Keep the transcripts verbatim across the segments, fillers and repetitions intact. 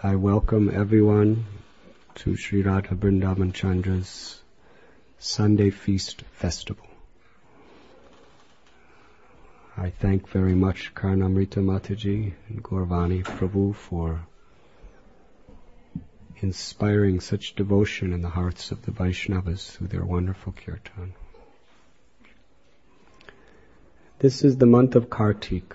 I welcome everyone to Sri Radha Vrindavan Chandra's Sunday Feast Festival. I thank very much Karnamrita Mataji and Gaurvani Prabhu for inspiring such devotion in the hearts of the Vaishnavas through their wonderful kirtan. This is the month of Kartik,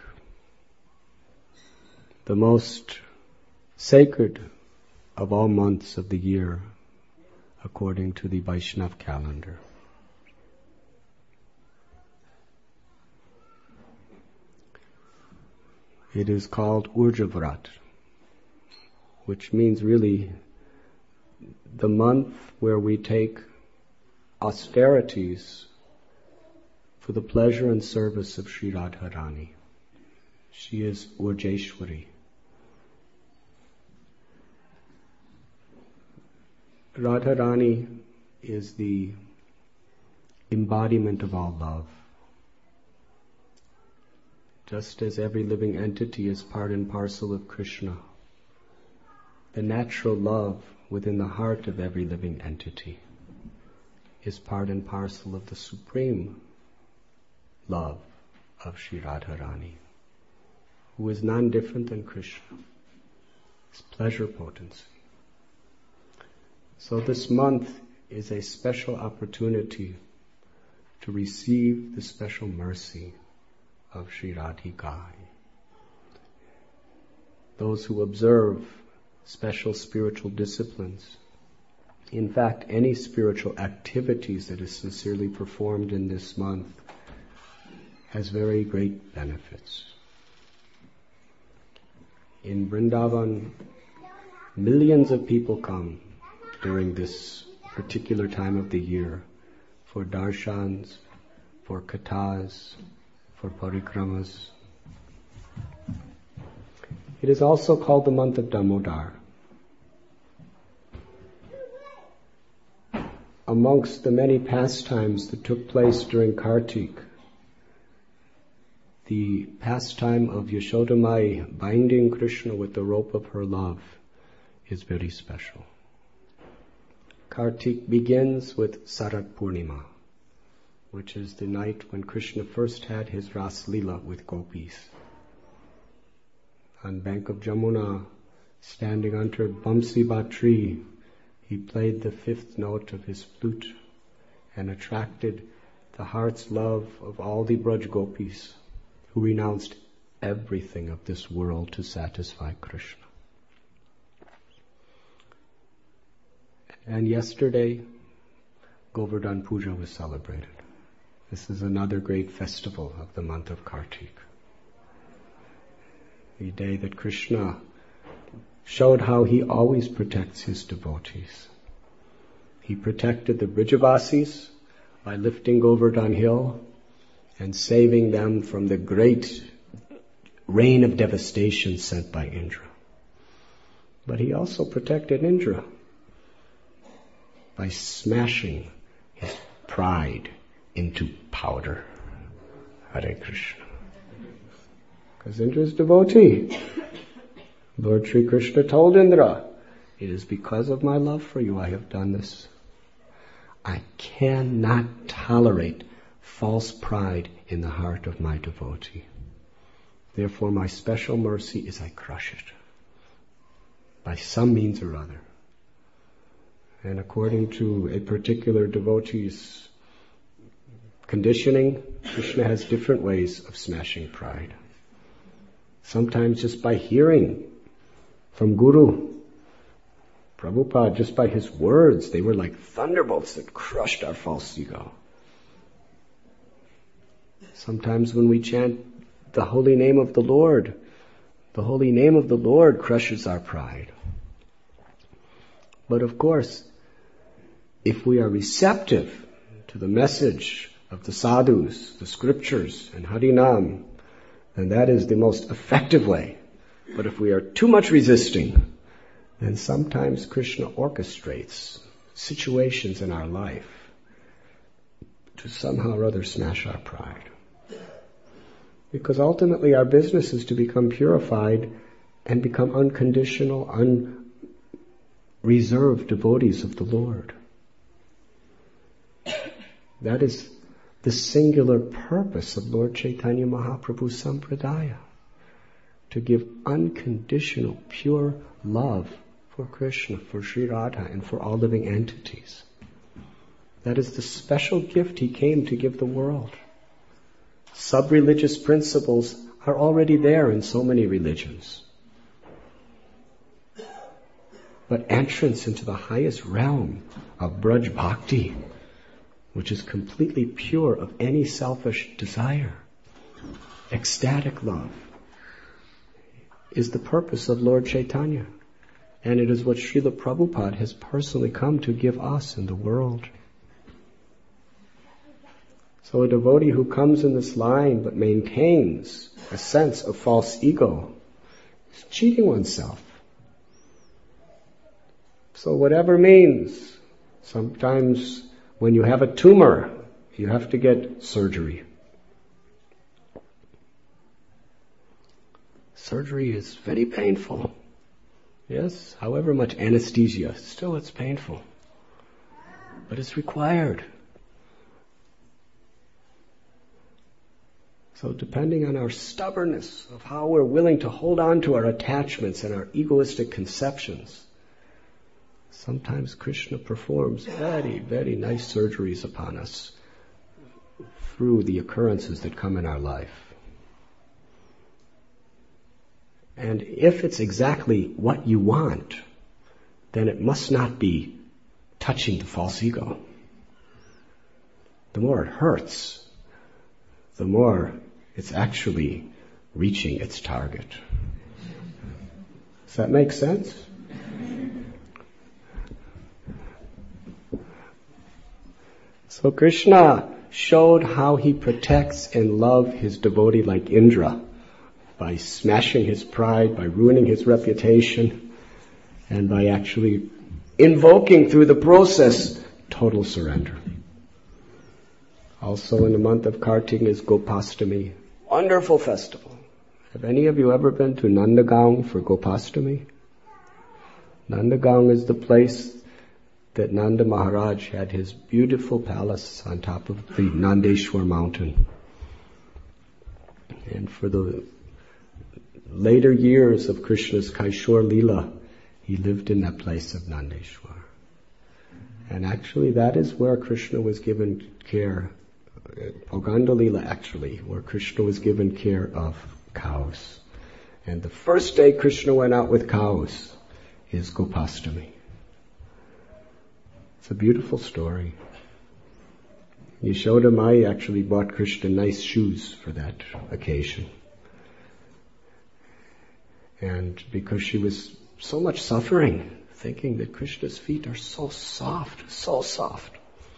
the most sacred of all months of the year according to the Vaishnav calendar. It is called Urjavrat, which means really the month where we take austerities for the pleasure and service of Sri Radharani. She is Urjeshwari. Radharani is the embodiment of all love. Just as every living entity is part and parcel of Krishna, the natural love within the heart of every living entity is part and parcel of the supreme love of Sri Radharani, who is none different than Krishna. It's pleasure potency. So this month is a special opportunity to receive the special mercy of Sri Radhikai. Those who observe special spiritual disciplines, in fact any spiritual activities that is sincerely performed in this month, has very great benefits. In Vrindavan, millions of people come during this particular time of the year for darshans, for kathas, for parikramas. It is also called the month of Damodar. Amongst the many pastimes that took place during Kartik, the pastime of Yashodamai binding Krishna with the rope of her love is very special. Kartik begins with Sarat Purnima, which is the night when Krishna first had his Ras Leela with gopis. On bank of Jamuna, standing under Bamsiba tree, he played the fifth note of his flute and attracted the heart's love of all the Braj gopis who renounced everything of this world to satisfy Krishna. And yesterday, Govardhan Puja was celebrated. This is another great festival of the month of Kartik. The day that Krishna showed how he always protects his devotees. He protected the Brijavasis by lifting Govardhan hill and saving them from the great rain of devastation sent by Indra. But he also protected Indra by smashing his pride into powder. Hare Krishna. Because Indra is devotee. Lord Sri Krishna told Indra, it is because of my love for you I have done this. I cannot tolerate false pride in the heart of my devotee. Therefore my special mercy is I crush it by some means or other. And according to a particular devotee's conditioning, Krishna has different ways of smashing pride. Sometimes just by hearing from Guru, Prabhupada, just by his words, they were like thunderbolts that crushed our false ego. Sometimes when we chant the holy name of the Lord, the holy name of the Lord crushes our pride. But of course, if we are receptive to the message of the sadhus, the scriptures, and Harinam, then that is the most effective way. But if we are too much resisting, then sometimes Krishna orchestrates situations in our life to somehow or other smash our pride. Because ultimately our business is to become purified and become unconditional, un- reserved devotees of the Lord. That is the singular purpose of Lord Chaitanya Mahaprabhu's Sampradaya, to give unconditional, pure love for Krishna, for Sri Radha, and for all living entities. That is the special gift he came to give the world. Sub-religious principles are already there in so many religions. But entrance into the highest realm of Braj Bhakti, which is completely pure of any selfish desire, ecstatic love, is the purpose of Lord Chaitanya. And it is what Srila Prabhupada has personally come to give us in the world. So a devotee who comes in this line but maintains a sense of false ego is cheating oneself. So whatever means, sometimes when you have a tumor, you have to get surgery. Surgery is very painful. Yes, however much anesthesia, still it's painful. But it's required. So depending on our stubbornness of how we're willing to hold on to our attachments and our egoistic conceptions, sometimes Krishna performs very, very nice surgeries upon us through the occurrences that come in our life. And if it's exactly what you want, then it must not be touching the false ego. The more it hurts, the more it's actually reaching its target. Does that make sense? So Krishna showed how he protects and loves his devotee like Indra, by smashing his pride, by ruining his reputation, and by actually invoking through the process total surrender. Also in the month of Kartik is Gopastami, wonderful festival. Have any of you ever been to Nandagaon for Gopastami? Nandagaon is the place that Nanda Maharaj had his beautiful palace on top of the Nandeshwar mountain. And for the later years of Krishna's Kaishor Leela, he lived in that place of Nandeshwar. And actually that is where Krishna was given care, Poganda Leela actually, where Krishna was given care of cows. And the first day Krishna went out with cows is Gopastami. It's a beautiful story. Yashoda Mai actually bought Krishna nice shoes for that occasion. And because she was so much suffering, thinking that Krishna's feet are so soft, so soft,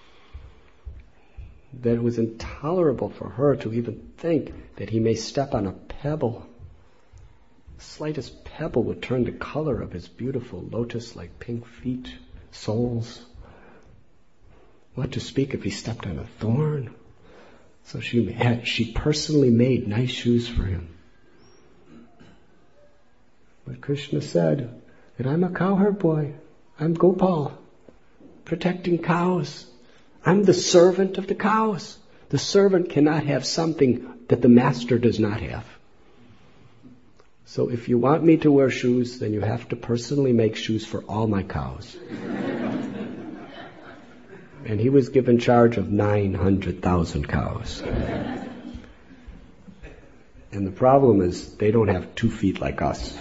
that it was intolerable for her to even think that he may step on a pebble. The slightest pebble would turn the color of his beautiful lotus-like pink feet, soles. What to speak if he stepped on a thorn? So she had, she personally made nice shoes for him. But Krishna said that I'm a cowherd boy. I'm Gopal, protecting cows. I'm the servant of the cows. The servant cannot have something that the master does not have. So if you want me to wear shoes, then you have to personally make shoes for all my cows. And he was given charge of nine hundred thousand cows. And the problem is they don't have two feet like us.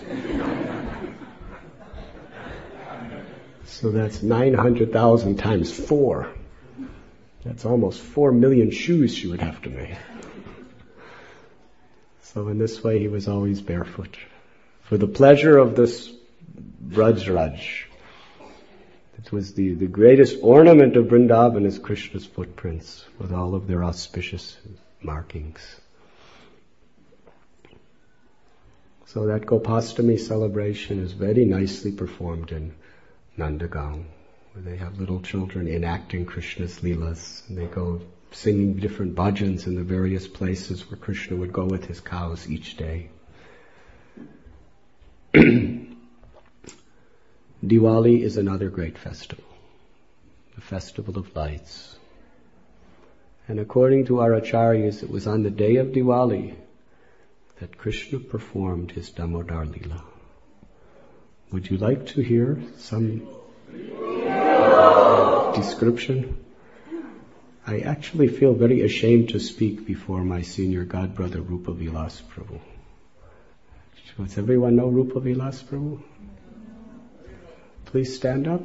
So that's nine hundred thousand times four. That's almost four million shoes she would have to make. So in this way he was always barefoot. For the pleasure of this Braj-Raj. It was the, the greatest ornament of Vrindavan is Krishna's footprints with all of their auspicious markings. So that Gopastami celebration is very nicely performed in Nandagaon, where they have little children enacting Krishna's Leelas, and they go singing different bhajans in the various places where Krishna would go with his cows each day. Diwali is another great festival, the festival of lights. And according to our acharyas, it was on the day of Diwali that Krishna performed his Damodar Leela. Would you like to hear some description? I actually feel very ashamed to speak before my senior godbrother Rupa Vilas Prabhu. Does everyone know Rupa Vilas Prabhu? Please stand up.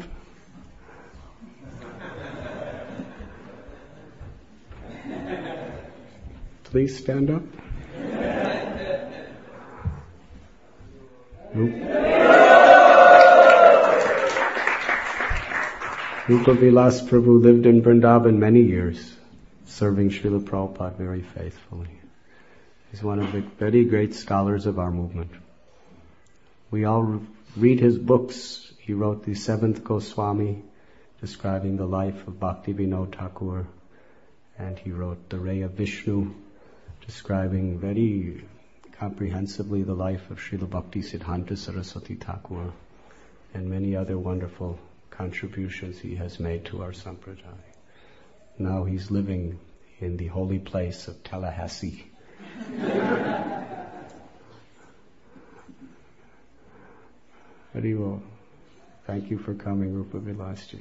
Please stand up. Rupa Vilas Prabhu lived in Vrindavan many years, serving Srila Prabhupada very faithfully. He's one of the very great scholars of our movement. We all read his books. He wrote the Seventh Goswami, describing the life of Bhakti Vinod Thakur, and he wrote the Ray of Vishnu, describing very comprehensively the life of Srila Bhakti Siddhanta Saraswati Thakur, and many other wonderful contributions he has made to our sampradaya. Now he's living in the holy place of Tallahassee. Haribol. Thank you for coming, Rupa Vilasji.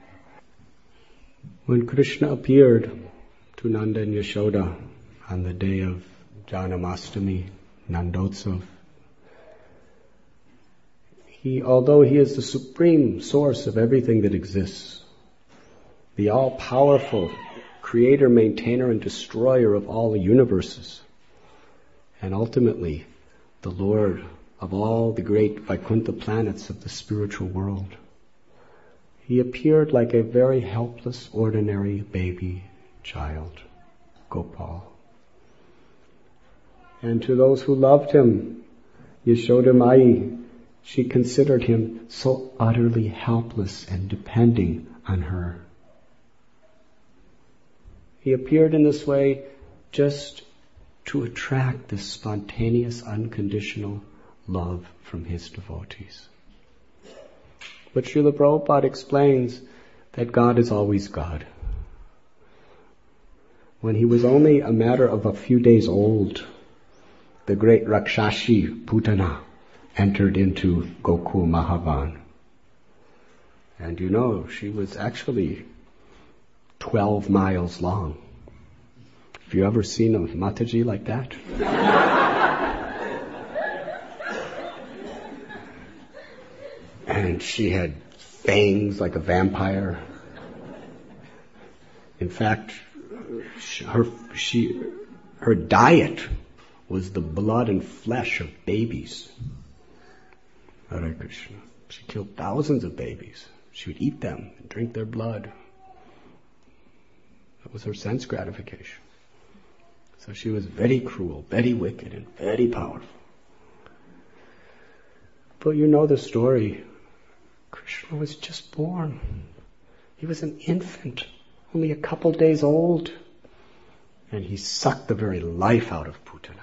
When Krishna appeared to Nanda and Yashoda on the day of Janamastami, Nandotsav, he, although he is the supreme source of everything that exists, the all-powerful creator, maintainer, and destroyer of all the universes, and ultimately the Lord of all the great Vaikuntha planets of the spiritual world, he appeared like a very helpless, ordinary baby child, Gopal. And to those who loved him, Yashoda Mai, she considered him so utterly helpless and depending on her. He appeared in this way just to attract this spontaneous, unconditional love from his devotees. But Srila Prabhupada explains that God is always God. When he was only a matter of a few days old, the great Rakshashi, Putana, entered into Gokul Mahavan. And you know, she was actually twelve miles long. Have you ever seen a Mataji like that? And she had fangs like a vampire. In fact, her, she, her diet was the blood and flesh of babies. Hare Krishna. She killed thousands of babies. She would eat them and drink their blood. That was her sense gratification. So she was very cruel, very wicked, and very powerful. But you know the story. Krishna was just born. He was an infant, only a couple days old. And he sucked the very life out of Putana.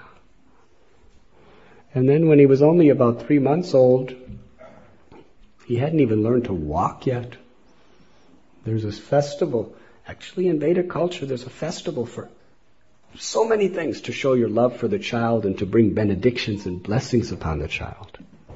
And then when he was only about three months old, he hadn't even learned to walk yet. There's this festival. Actually, in Vedic culture, there's a festival for so many things to show your love for the child and to bring benedictions and blessings upon the child.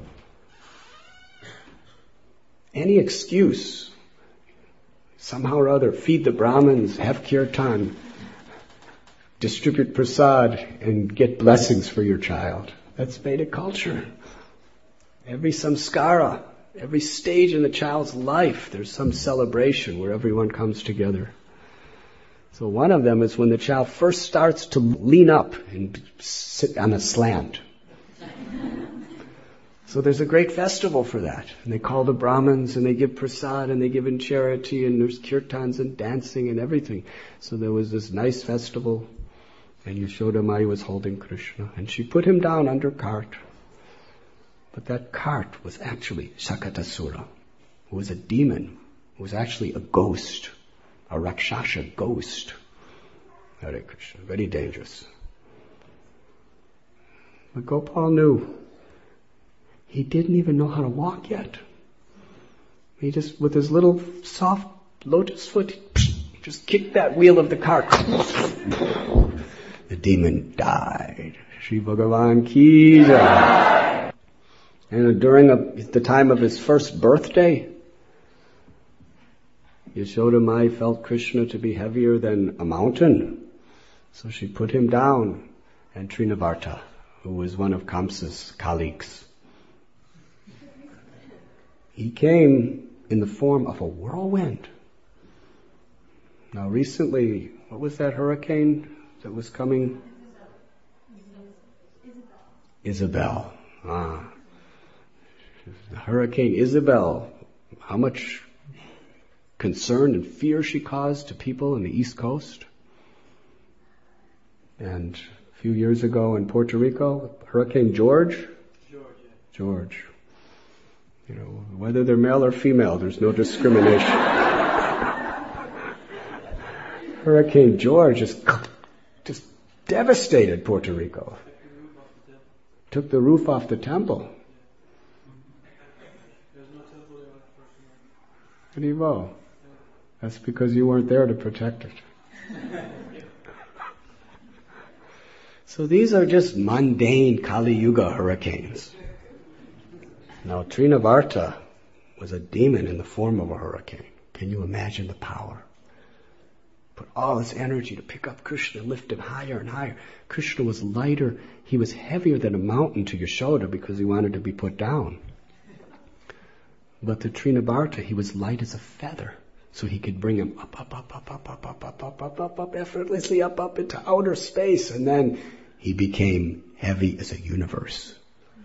Any excuse, somehow or other, feed the Brahmins, have kirtan, distribute prasad, and get blessings for your child. That's Vedic culture. Every samskara, every stage in the child's life, there's some celebration where everyone comes together. So one of them is when the child first starts to lean up and sit on a slant. So there's a great festival for that. And they call the Brahmins and they give prasad and they give in charity and there's kirtans and dancing and everything. So there was this nice festival and Yashoda Mai was holding Krishna and she put him down under cart. But that cart was actually Shakatasura, who was a demon, who was actually a ghost, a Rakshasa ghost. Hare Krishna, very dangerous. But Gopal knew. He didn't even know how to walk yet. He just, with his little soft lotus foot, just kicked that wheel of the car. The demon died. Shri Bhagavan ki jai. And during a, the time of his first birthday, Yashoda Mai felt Krishna to be heavier than a mountain. So she put him down. And Trinavarta, who was one of Kamsa's colleagues, he came in the form of a whirlwind. Now recently, what was that hurricane that was coming? Isabel. Ah. Hurricane Isabel. How much concern and fear she caused to people in the East Coast. And a few years ago in Puerto Rico, Hurricane George? George, yeah. George. You know, whether they're male or female, there's no discrimination. Hurricane George just, just devastated Puerto Rico. Took the roof off the temple. Haribo. That's because you weren't there to protect it. So these are just mundane Kali Yuga hurricanes. Now Trinavarta was a demon in the form of a hurricane. Can you imagine the power? Put all his energy to pick up Krishna, lift him higher and higher. Krishna was lighter. He was heavier than a mountain to Yashoda because he wanted to be put down. But to Trinavarta, he was light as a feather. So he could bring him up, up, up, up, up, up, up, up, up, up, up, up, effortlessly up, up into outer space. And then he became heavy as a universe.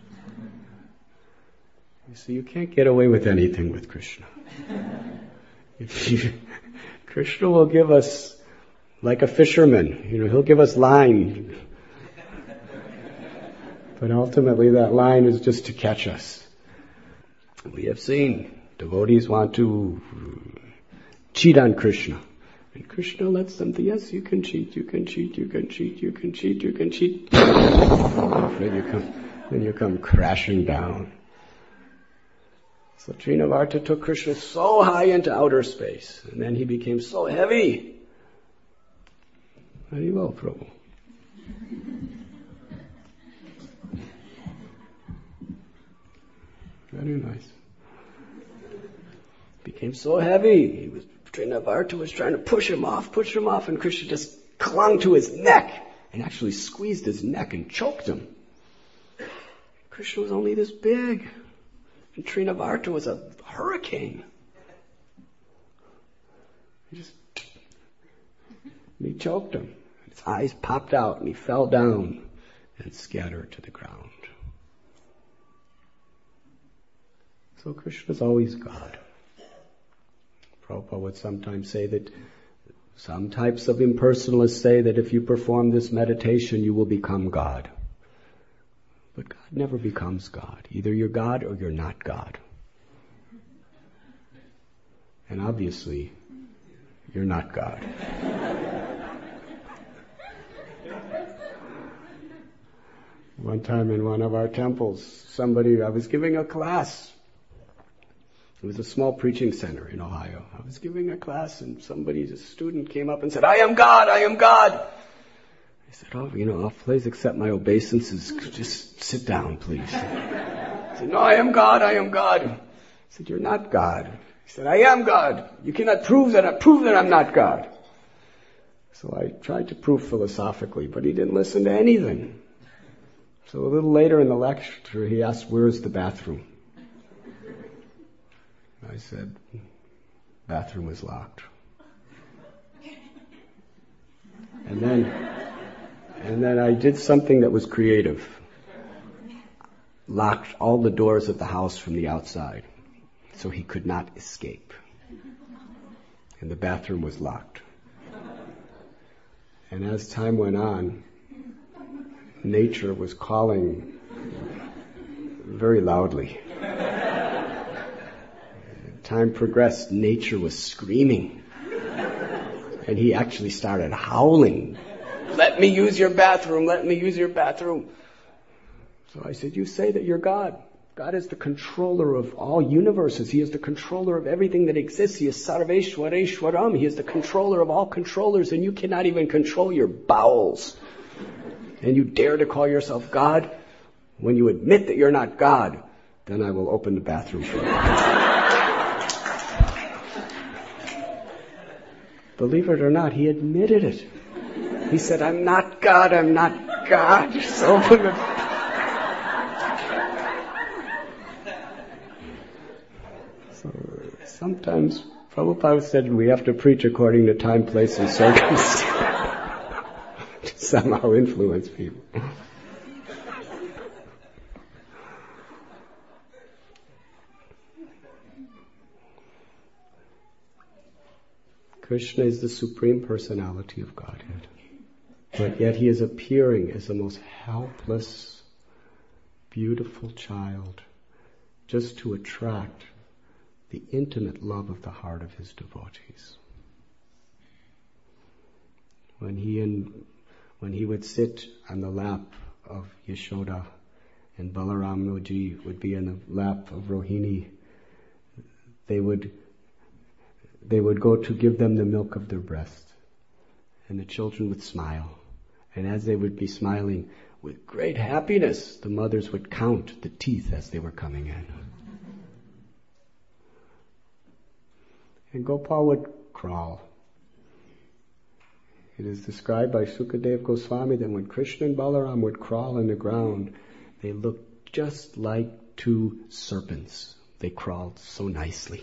You see, you can't get away with anything with Krishna. If you, Krishna will give us, like a fisherman, you know, he'll give us line. But ultimately that line is just to catch us. We have seen devotees want to cheat on Krishna. And Krishna lets them, yes, you can cheat, you can cheat, you can cheat, you can cheat, you can cheat. Then you come, then you come crashing down. So Trinavarta took Krishna so high into outer space, and then he became so heavy. Very well, Prabhu. Very nice. Became so heavy. He was, Trinavarta was trying to push him off, push him off, and Krishna just clung to his neck and actually squeezed his neck and choked him. Krishna was only this big. And Trinavarta was a hurricane. He just, and he choked him. His eyes popped out and he fell down and scattered to the ground. So Krishna is always God. Prabhupada would sometimes say that some types of impersonalists say that if you perform this meditation, you will become God. But God never becomes God. Either you're God or you're not God. And obviously, you're not God. One time in one of our temples, somebody, I was giving a class. It was a small preaching center in Ohio. I was giving a class and somebody, a student came up and said, I am God, I am God. I said, oh, you know, please accept my obeisances. Just sit down, please. I said, no, I am God, I am God. I said, you're not God. He said, I am God. You cannot prove that I prove that I'm not God. So I tried to prove philosophically, but he didn't listen to anything. So a little later in the lecture, he asked, where is the bathroom? I said, bathroom was locked. And then, and then I did something that was creative. Locked all the doors of the house from the outside, so he could not escape. And the bathroom was locked. And as time went on, nature was calling very loudly. Time progressed, nature was screaming. And he actually started howling. Let me use your bathroom, let me use your bathroom. So I said, you say that you're God. God is the controller of all universes. He is the controller of everything that exists. He is Sarveshwareshwaram. He is the controller of all controllers, and you cannot even control your bowels. And you dare to call yourself God? When you admit that you're not God, then I will open the bathroom for you. Believe it or not, he admitted it. He said, I'm not God, I'm not God. Just open the... So, sometimes Prabhupada said we have to preach according to time, place, and circumstance to somehow influence people. Krishna is the Supreme Personality of Godhead. But yet he is appearing as the most helpless, beautiful child just to attract the intimate love of the heart of his devotees. When he and when he would sit on the lap of Yashoda and Balaram would be in the lap of Rohini, they would they would go to give them the milk of their breast. And the children would smile. And as they would be smiling, with great happiness, the mothers would count the teeth as they were coming in. And Gopal would crawl. It is described by Sukadeva Goswami that when Krishna and Balaram would crawl on the ground, they looked just like two serpents. They crawled so nicely.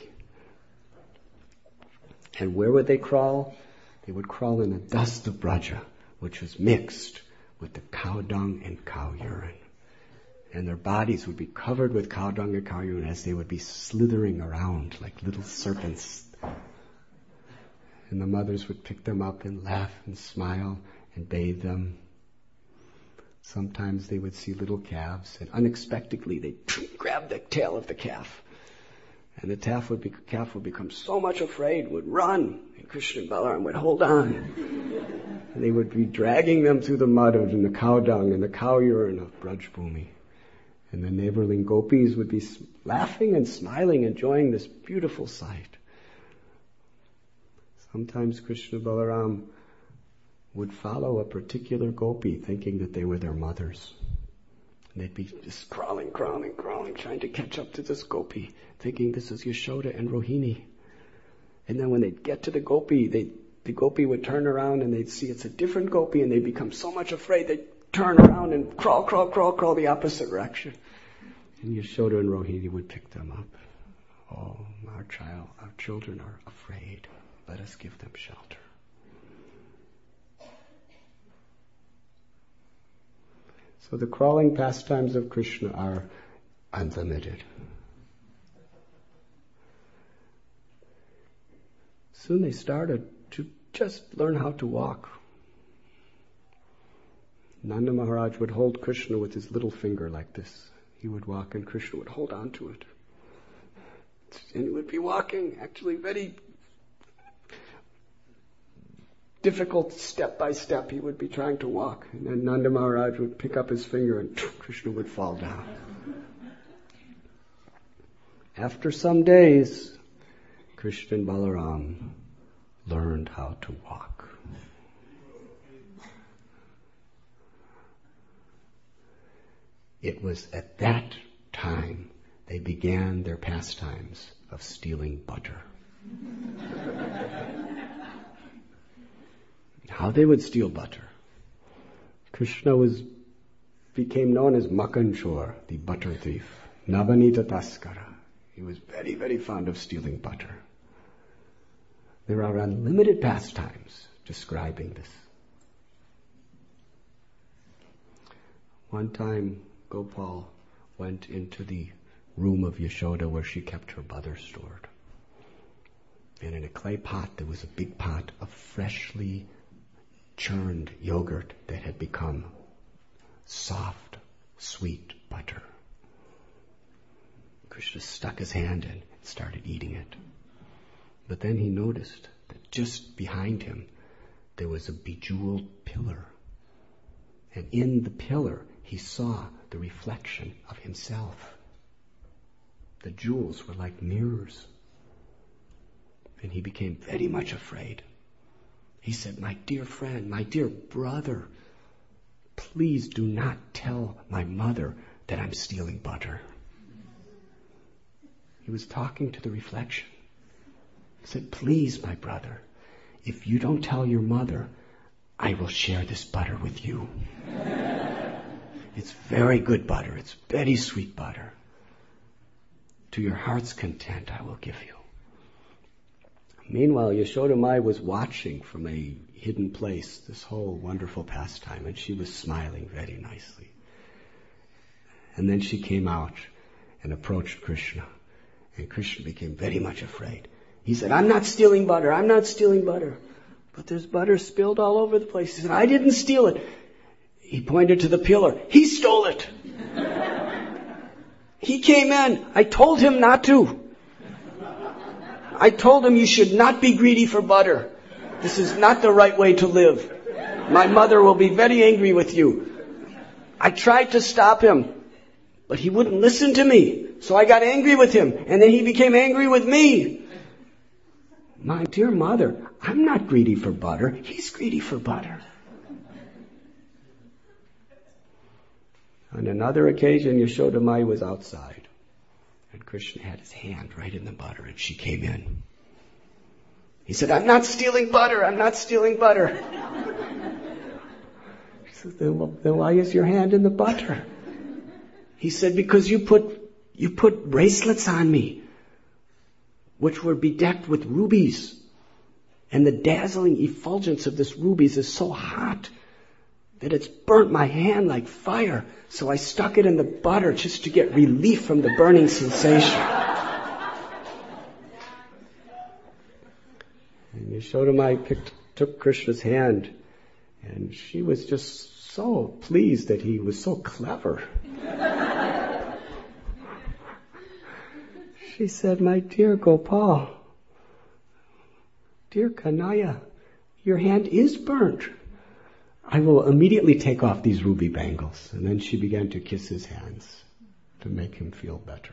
And where would they crawl? They would crawl in the dust of Braja, which was mixed with the cow dung and cow urine. And their bodies would be covered with cow dung and cow urine as they would be slithering around like little serpents. And the mothers would pick them up and laugh and smile and bathe them. Sometimes they would see little calves, and unexpectedly they'd grab the tail of the calf. And the calf would, be, calf would become so much afraid, would run, and Krishna and Balaram would hold on. And they would be dragging them through the mud and the cow dung and the cow urine of Braj Bhumi. And the neighboring gopis would be laughing and smiling, enjoying this beautiful sight. Sometimes Krishna and Balaram would follow a particular gopi, thinking that they were their mothers. And they'd be just crawling, crawling, crawling, trying to catch up to this gopi, thinking this is Yashoda and Rohini. And then when they'd get to the gopi, they, the gopi would turn around and they'd see it's a different gopi, and they'd become so much afraid they'd turn around and crawl, crawl, crawl, crawl the opposite direction. And Yashoda and Rohini would pick them up. Oh, our child, our children are afraid. Let us give them shelter. So the crawling pastimes of Krishna are unlimited. Soon they started to just learn how to walk. Nanda Maharaj would hold Krishna with his little finger like this. He would walk and Krishna would hold on to it. And he would be walking actually very difficult step by step. He would be trying to walk. And then Nanda Maharaj would pick up his finger and Krishna would fall down. After some days, Krishna and Balaram learned how to walk. It was at that time they began their pastimes of stealing butter. How they would steal butter. Krishna was became known as Makanchor, the butter thief. Navanita Taskara. He was very, very fond of stealing butter. There are unlimited pastimes describing this. One time, Gopal went into the room of Yashoda where she kept her butter stored. And in a clay pot, there was a big pot of freshly churned yogurt that had become soft, sweet butter. Krishna stuck his hand in and started eating it. But then he noticed that just behind him there was a bejeweled pillar. And in the pillar he saw the reflection of himself. The jewels were like mirrors. And he became very much afraid. He said, "My dear friend, my dear brother, please do not tell my mother that I'm stealing butter." He was talking to the reflection. He said, "Please, my brother, if you don't tell your mother, I will share this butter with you. It's very good butter. It's very sweet butter. To your heart's content, I will give you." Meanwhile, Yashoda Mai was watching from a hidden place this whole wonderful pastime, and she was smiling very nicely. And then she came out and approached Krishna, and Krishna became very much afraid. He said, "I'm not stealing butter, I'm not stealing butter." But there's butter spilled all over the place. He said, "I didn't steal it." He pointed to the pillar. "He stole it. He came in. I told him not to. I told him you should not be greedy for butter. This is not the right way to live. My mother will be very angry with you." I tried to stop him, but he wouldn't listen to me. So I got angry with him, and then he became angry with me. My dear mother, I'm not greedy for butter. He's greedy for butter. On another occasion, Yashoda Mai was outside, and Krishna had his hand right in the butter, and she came in. He said, "I'm not stealing butter. I'm not stealing butter." She said, then, well, then why is your hand in the butter? He said, "Because you put you put bracelets on me, which were bedecked with rubies. And the dazzling effulgence of this rubies is so hot that it's burnt my hand like fire. So I stuck it in the butter just to get relief from the burning sensation." And Yashoda Mai picked, took Krishna's hand, and she was just so pleased that he was so clever. She said, "My dear Gopal, dear Kanaya, your hand is burnt. I will immediately take off these ruby bangles." And then she began to kiss his hands to make him feel better.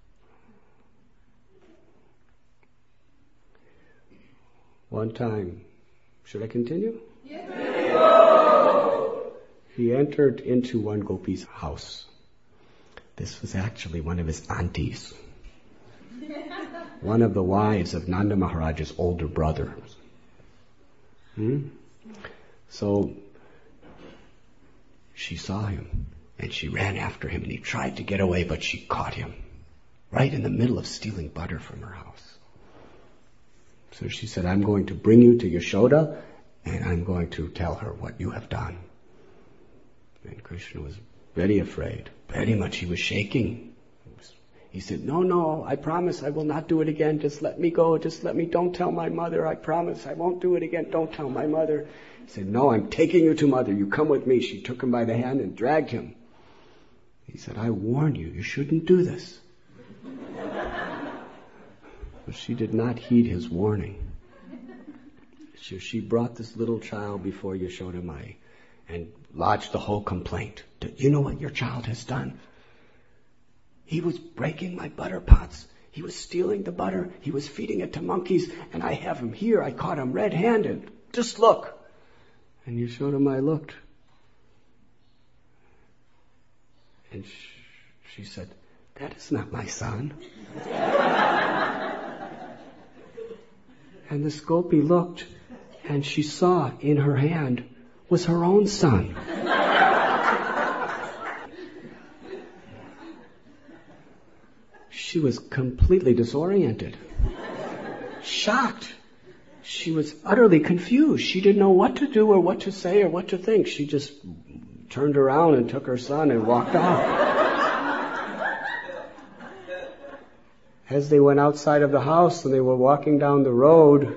One time, should I continue? Yes. He entered into one Gopi's house. This was actually one of his aunties. One of the wives of Nanda Maharaj's older brother. Hmm? So she saw him and she ran after him, and he tried to get away, but she caught him right in the middle of stealing butter from her house. So she said, "I'm going to bring you to Yashoda and I'm going to tell her what you have done." And Krishna was very afraid, very much. He was shaking. He said, "No, no, I promise I will not do it again. Just let me go. Just let me. Don't tell my mother. I promise I won't do it again. Don't tell my mother." He said, "No, I'm taking you to mother. You come with me." She took him by the hand and dragged him. He said, "I warned you. You shouldn't do this." But she did not heed his warning. So she brought this little child before Yashoda Mai and lodged the whole complaint. "Do you know what your child has done? He was breaking my butter pots. He was stealing the butter. He was feeding it to monkeys. And I have him here. I caught him red-handed. Just look." And Yashoda Mai looked. And sh- she said, "That is not my son." And this Gopi looked, and she saw in her hand was her own son. She was completely disoriented, shocked. She was utterly confused. She didn't know what to do or what to say or what to think. She just turned around and took her son and walked off. As they went outside of the house and they were walking down the road,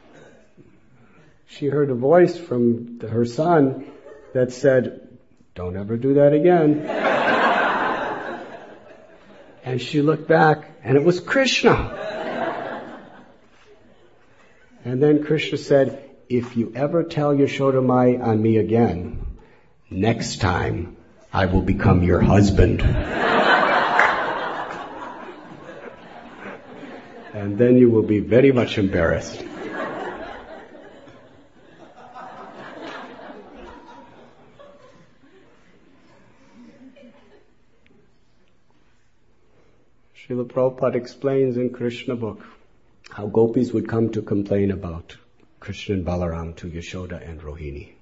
she heard a voice from the, her son that said, "Don't ever do that again." And she looked back, and it was Krishna. And then Krishna said, "If you ever tell Yashoda Mai on me again, next time I will become your husband." And then you will be very much embarrassed. Srila Prabhupada explains in Krishna book how gopis would come to complain about Krishna and Balaram to Yashoda and Rohini.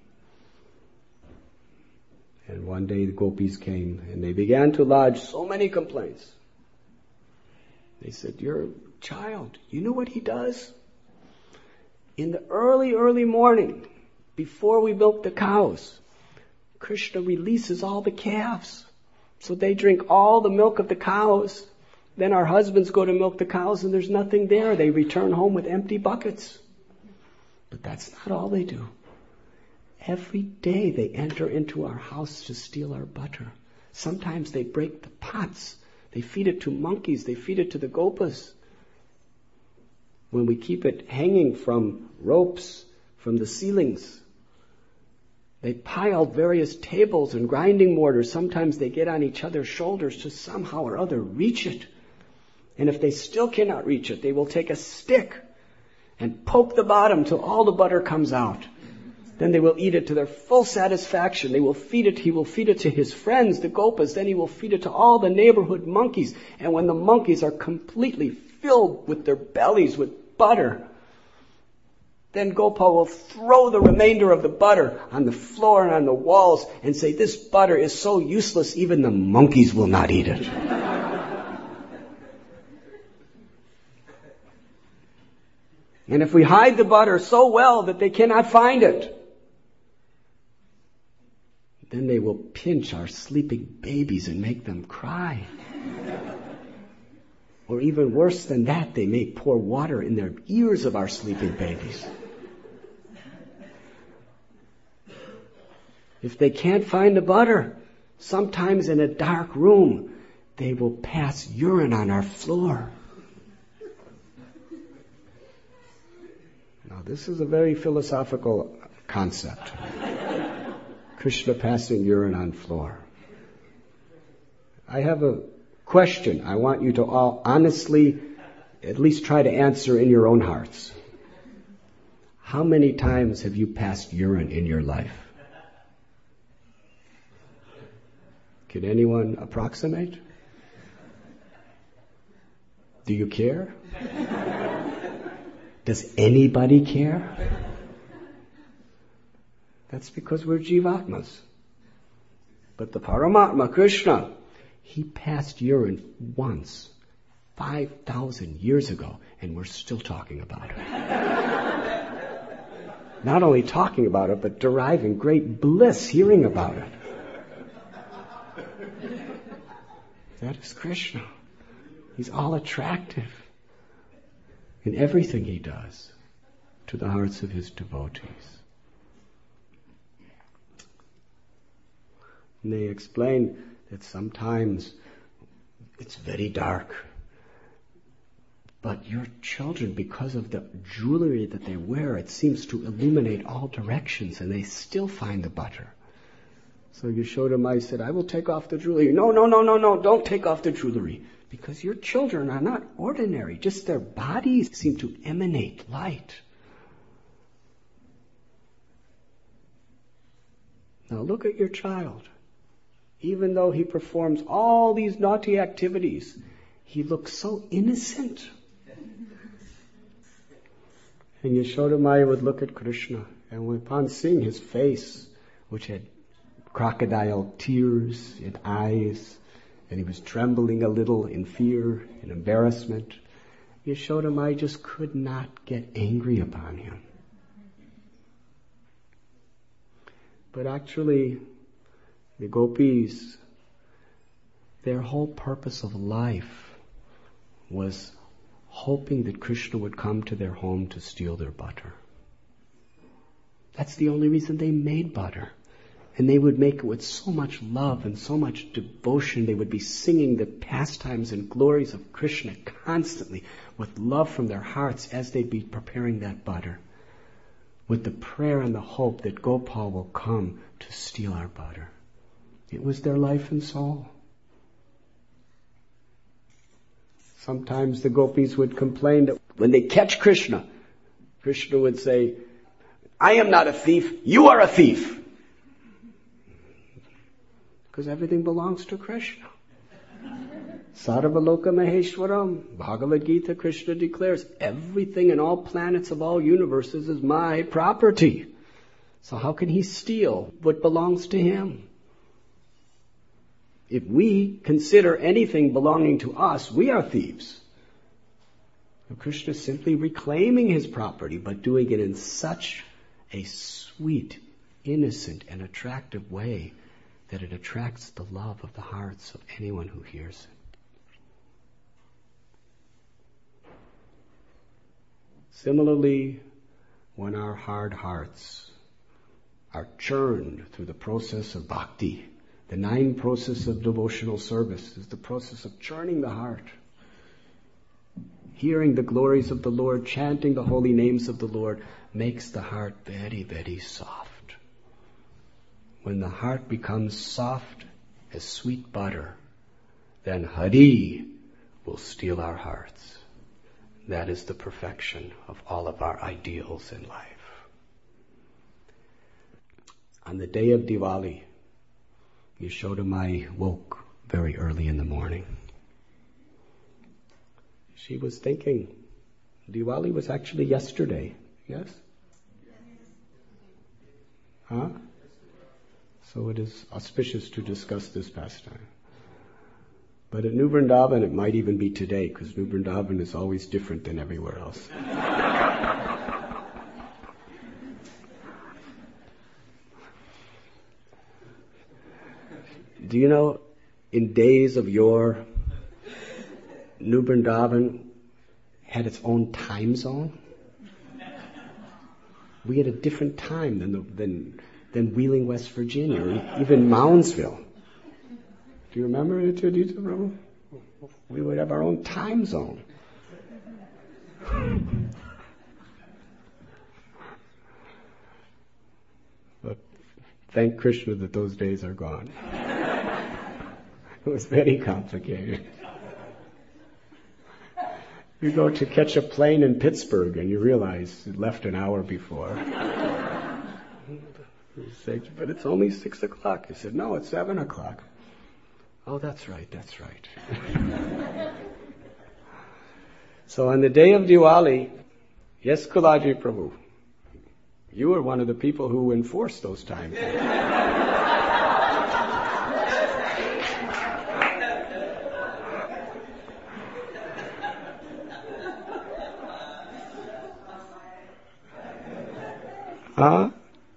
And one day the gopis came and they began to lodge so many complaints. They said, your child, you know what he does? In the early, early morning, before we milk the cows, Krishna releases all the calves. So they drink all the milk of the cows. Then our husbands go to milk the cows and there's nothing there. They return home with empty buckets. But that's not all they do. Every day they enter into our house to steal our butter. Sometimes they break the pots. They feed it to monkeys. They feed it to the gopas. When we keep it hanging from ropes from the ceilings, they piled various tables and grinding mortars. Sometimes they get on each other's shoulders to somehow or other reach it. And if they still cannot reach it, they will take a stick and poke the bottom till all the butter comes out. Then they will eat it to their full satisfaction. They will feed it, he will feed it to his friends, the gopas. Then he will feed it to all the neighborhood monkeys. And when the monkeys are completely filled with their bellies with butter, then Gopal will throw the remainder of the butter on the floor and on the walls and say, this butter is so useless, even the monkeys will not eat it. And if we hide the butter so well that they cannot find it, then they will pinch our sleeping babies and make them cry. Or even worse than that, they may pour water in their ears of our sleeping babies. If they can't find the butter, sometimes in a dark room, they will pass urine on our floor. Now, this is a very philosophical concept. Krishna passing urine on floor. I have a question I want you to all honestly at least try to answer in your own hearts. How many times have you passed urine in your life? Can anyone approximate? Do you care? Does anybody care? That's because we're Jivatmas. But the Paramatma, Krishna, he passed urine once, five thousand years ago, and we're still talking about it. Not only talking about it, but deriving great bliss hearing about it. That is Krishna. He's all attractive in everything he does to the hearts of his devotees. And they explain that sometimes it's very dark, but your children, because of the jewelry that they wear, it seems to illuminate all directions, and they still find the butter. So Yashoda Mai said, I will take off the jewelry. No, no, no, no, no, don't take off the jewelry. Because your children are not ordinary. Just their bodies seem to emanate light. Now look at your child. Even though he performs all these naughty activities, he looks so innocent. And Yashoda Maya would look at Krishna, and upon seeing his face, which had crocodile tears in eyes, and he was trembling a little in fear and embarrassment, Yashoda Maya just could not get angry upon him. But actually, the gopis, their whole purpose of life was hoping that Krishna would come to their home to steal their butter. That's the only reason they made butter. And they would make it with so much love and so much devotion. They would be singing the pastimes and glories of Krishna constantly with love from their hearts as they'd be preparing that butter, with the prayer and the hope that Gopal will come to steal our butter. It was their life and soul. Sometimes the gopis would complain that when they catch Krishna, Krishna would say, I am not a thief, you are a thief. Because everything belongs to Krishna. Sarvaloka Maheshwaram, Bhagavad Gita, Krishna declares, everything in all planets of all universes is my property. So how can he steal what belongs to him? If we consider anything belonging to us, we are thieves. Krishna is simply reclaiming his property, but doing it in such a sweet, innocent, and attractive way that it attracts the love of the hearts of anyone who hears it. Similarly, when our hard hearts are churned through the process of bhakti, the nine process of devotional service is the process of churning the heart. Hearing the glories of the Lord, chanting the holy names of the Lord, makes the heart very, very soft. When the heart becomes soft as sweet butter, then Hari will steal our hearts. That is the perfection of all of our ideals in life. On the day of Diwali, Yashoda Mai woke very early in the morning. She was thinking, Diwali was actually yesterday, yes? Huh? So it is auspicious to discuss this pastime. But at New Vrindavan, it might even be today, because New Vrindavan is always different than everywhere else. Do you know, in days of yore, New Vrindavan had its own time zone? We had a different time than the, than than Wheeling, West Virginia, or even Moundsville. Do you remember it, Aditya Prabhu? We would have our own time zone. But thank Krishna that those days are gone. It was very complicated. You go to catch a plane in Pittsburgh and you realize it left an hour before. But it's only six o'clock. He said, no, it's seven o'clock. Oh, that's right, that's right. So on the day of Diwali, yes, Kulaji Prabhu, you were one of the people who enforced those times. Huh?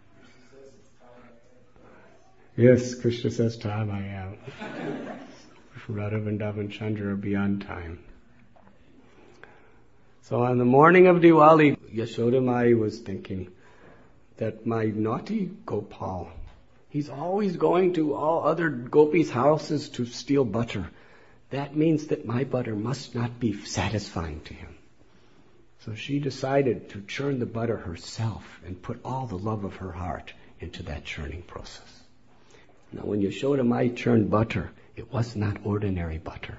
Yes, Krishna says, time I am. Radha Vrindavan Chandra are beyond time. So on the morning of Diwali, Yashoda Mai was thinking that my naughty Gopal, he's always going to all other gopis' houses to steal butter. That means that my butter must not be satisfying to him. So she decided to churn the butter herself and put all the love of her heart into that churning process. Now when Yashoda Mai churned butter, it was not ordinary butter.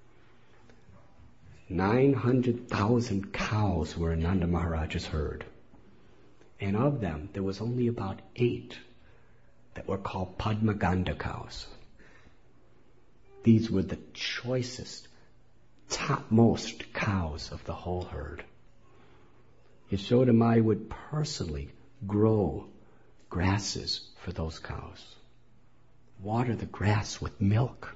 nine hundred thousand cows were in Nanda Maharaj's herd. And of them, there was only about eight that were called Padmaganda cows. These were the choicest, topmost cows of the whole herd. Yashoda Mai would personally grow grasses for those cows. Water the grass with milk.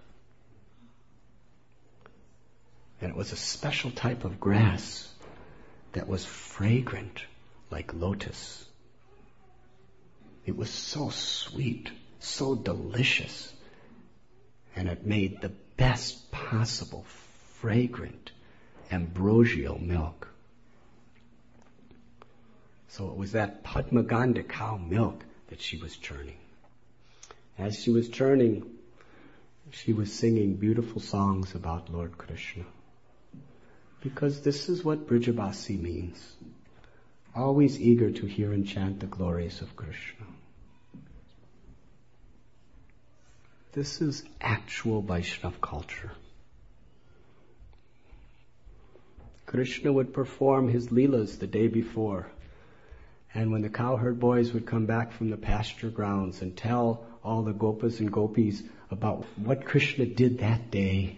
And it was a special type of grass that was fragrant like lotus. It was so sweet, so delicious, and it made the best possible fragrant ambrosial milk. So it was that Padmaganda cow milk that she was churning. As she was churning, she was singing beautiful songs about Lord Krishna. Because this is what Brijavasi means. Always eager to hear and chant the glories of Krishna. This is actual Vaishnava culture. Krishna would perform his leelas the day before. And when the cowherd boys would come back from the pasture grounds and tell all the gopas and gopis about what Krishna did that day,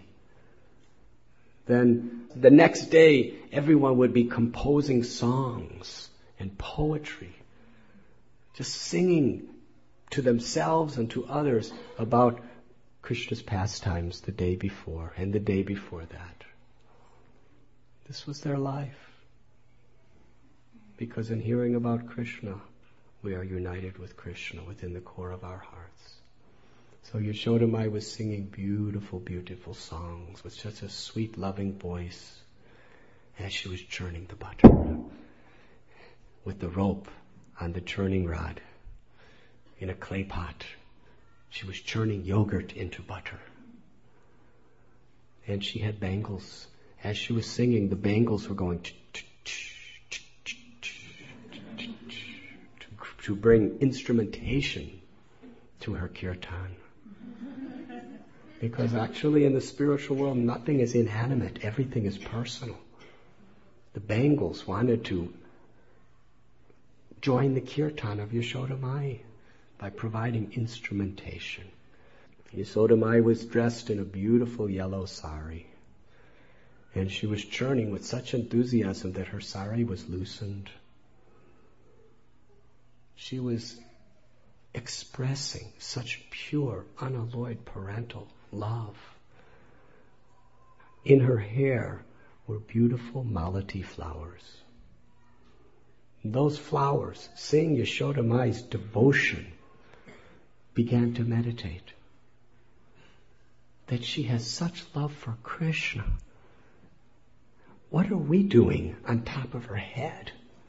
then the next day everyone would be composing songs and poetry, just singing to themselves and to others about Krishna's pastimes the day before and the day before that. This was their life. Because in hearing about Krishna, we are united with Krishna within the core of our hearts. So Yashodamai was singing beautiful, beautiful songs with such a sweet, loving voice as she was churning the butter with the rope on the churning rod in a clay pot. She was churning yogurt into butter. And she had bangles. As she was singing, the bangles were going to, to bring instrumentation to her kirtan. Because actually in the spiritual world, nothing is inanimate. Everything is personal. The bangles wanted to join the kirtan of Yashodamai by providing instrumentation. Yashodamai was dressed in a beautiful yellow sari. And she was churning with such enthusiasm that her sari was loosened. She was expressing such pure, unalloyed parental love. In her hair were beautiful malati flowers. Those flowers, seeing Yashodamai's devotion, began to meditate that she has such love for Krishna. What are we doing on top of her head?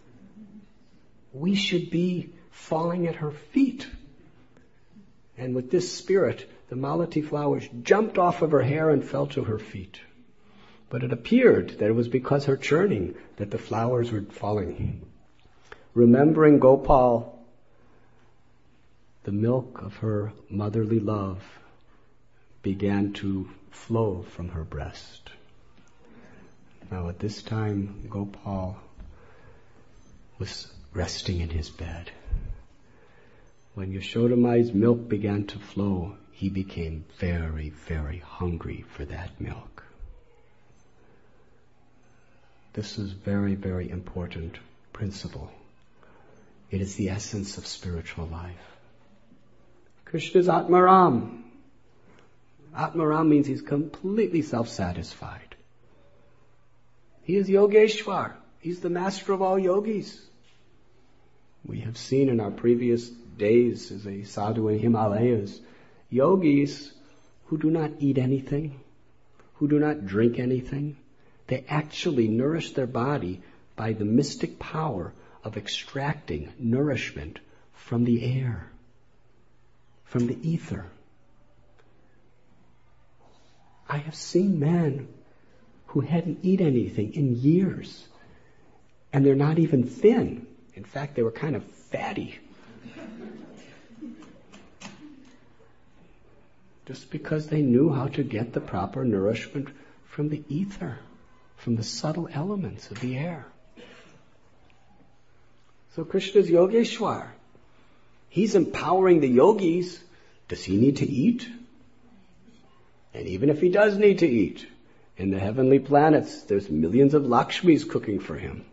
We should be falling at her feet. And with this spirit, the malati flowers jumped off of her hair and fell to her feet. But it appeared that it was because her churning that the flowers were falling. Remembering Gopal, the milk of her motherly love began to flow from her breast. Now at this time, Gopal was resting in his bed. When Yashodamai's milk began to flow, he became very, very hungry for that milk. This is very, very important principle. It is the essence of spiritual life. Krishna is Atmaram. Atmaram means he's completely self-satisfied. He is Yogeshwar. He's the master of all yogis. We have seen in our previous days as a sadhu in Himalayas, yogis who do not eat anything, who do not drink anything, they actually nourish their body by the mystic power of extracting nourishment from the air, from the ether. I have seen men who hadn't eaten anything in years, and they're not even thin. In fact, they were kind of fatty. Just because they knew how to get the proper nourishment from the ether, from the subtle elements of the air. So Krishna's Yogeshwar. He's empowering the yogis. Does he need to eat? And even if he does need to eat, in the heavenly planets, there's millions of Lakshmis cooking for him.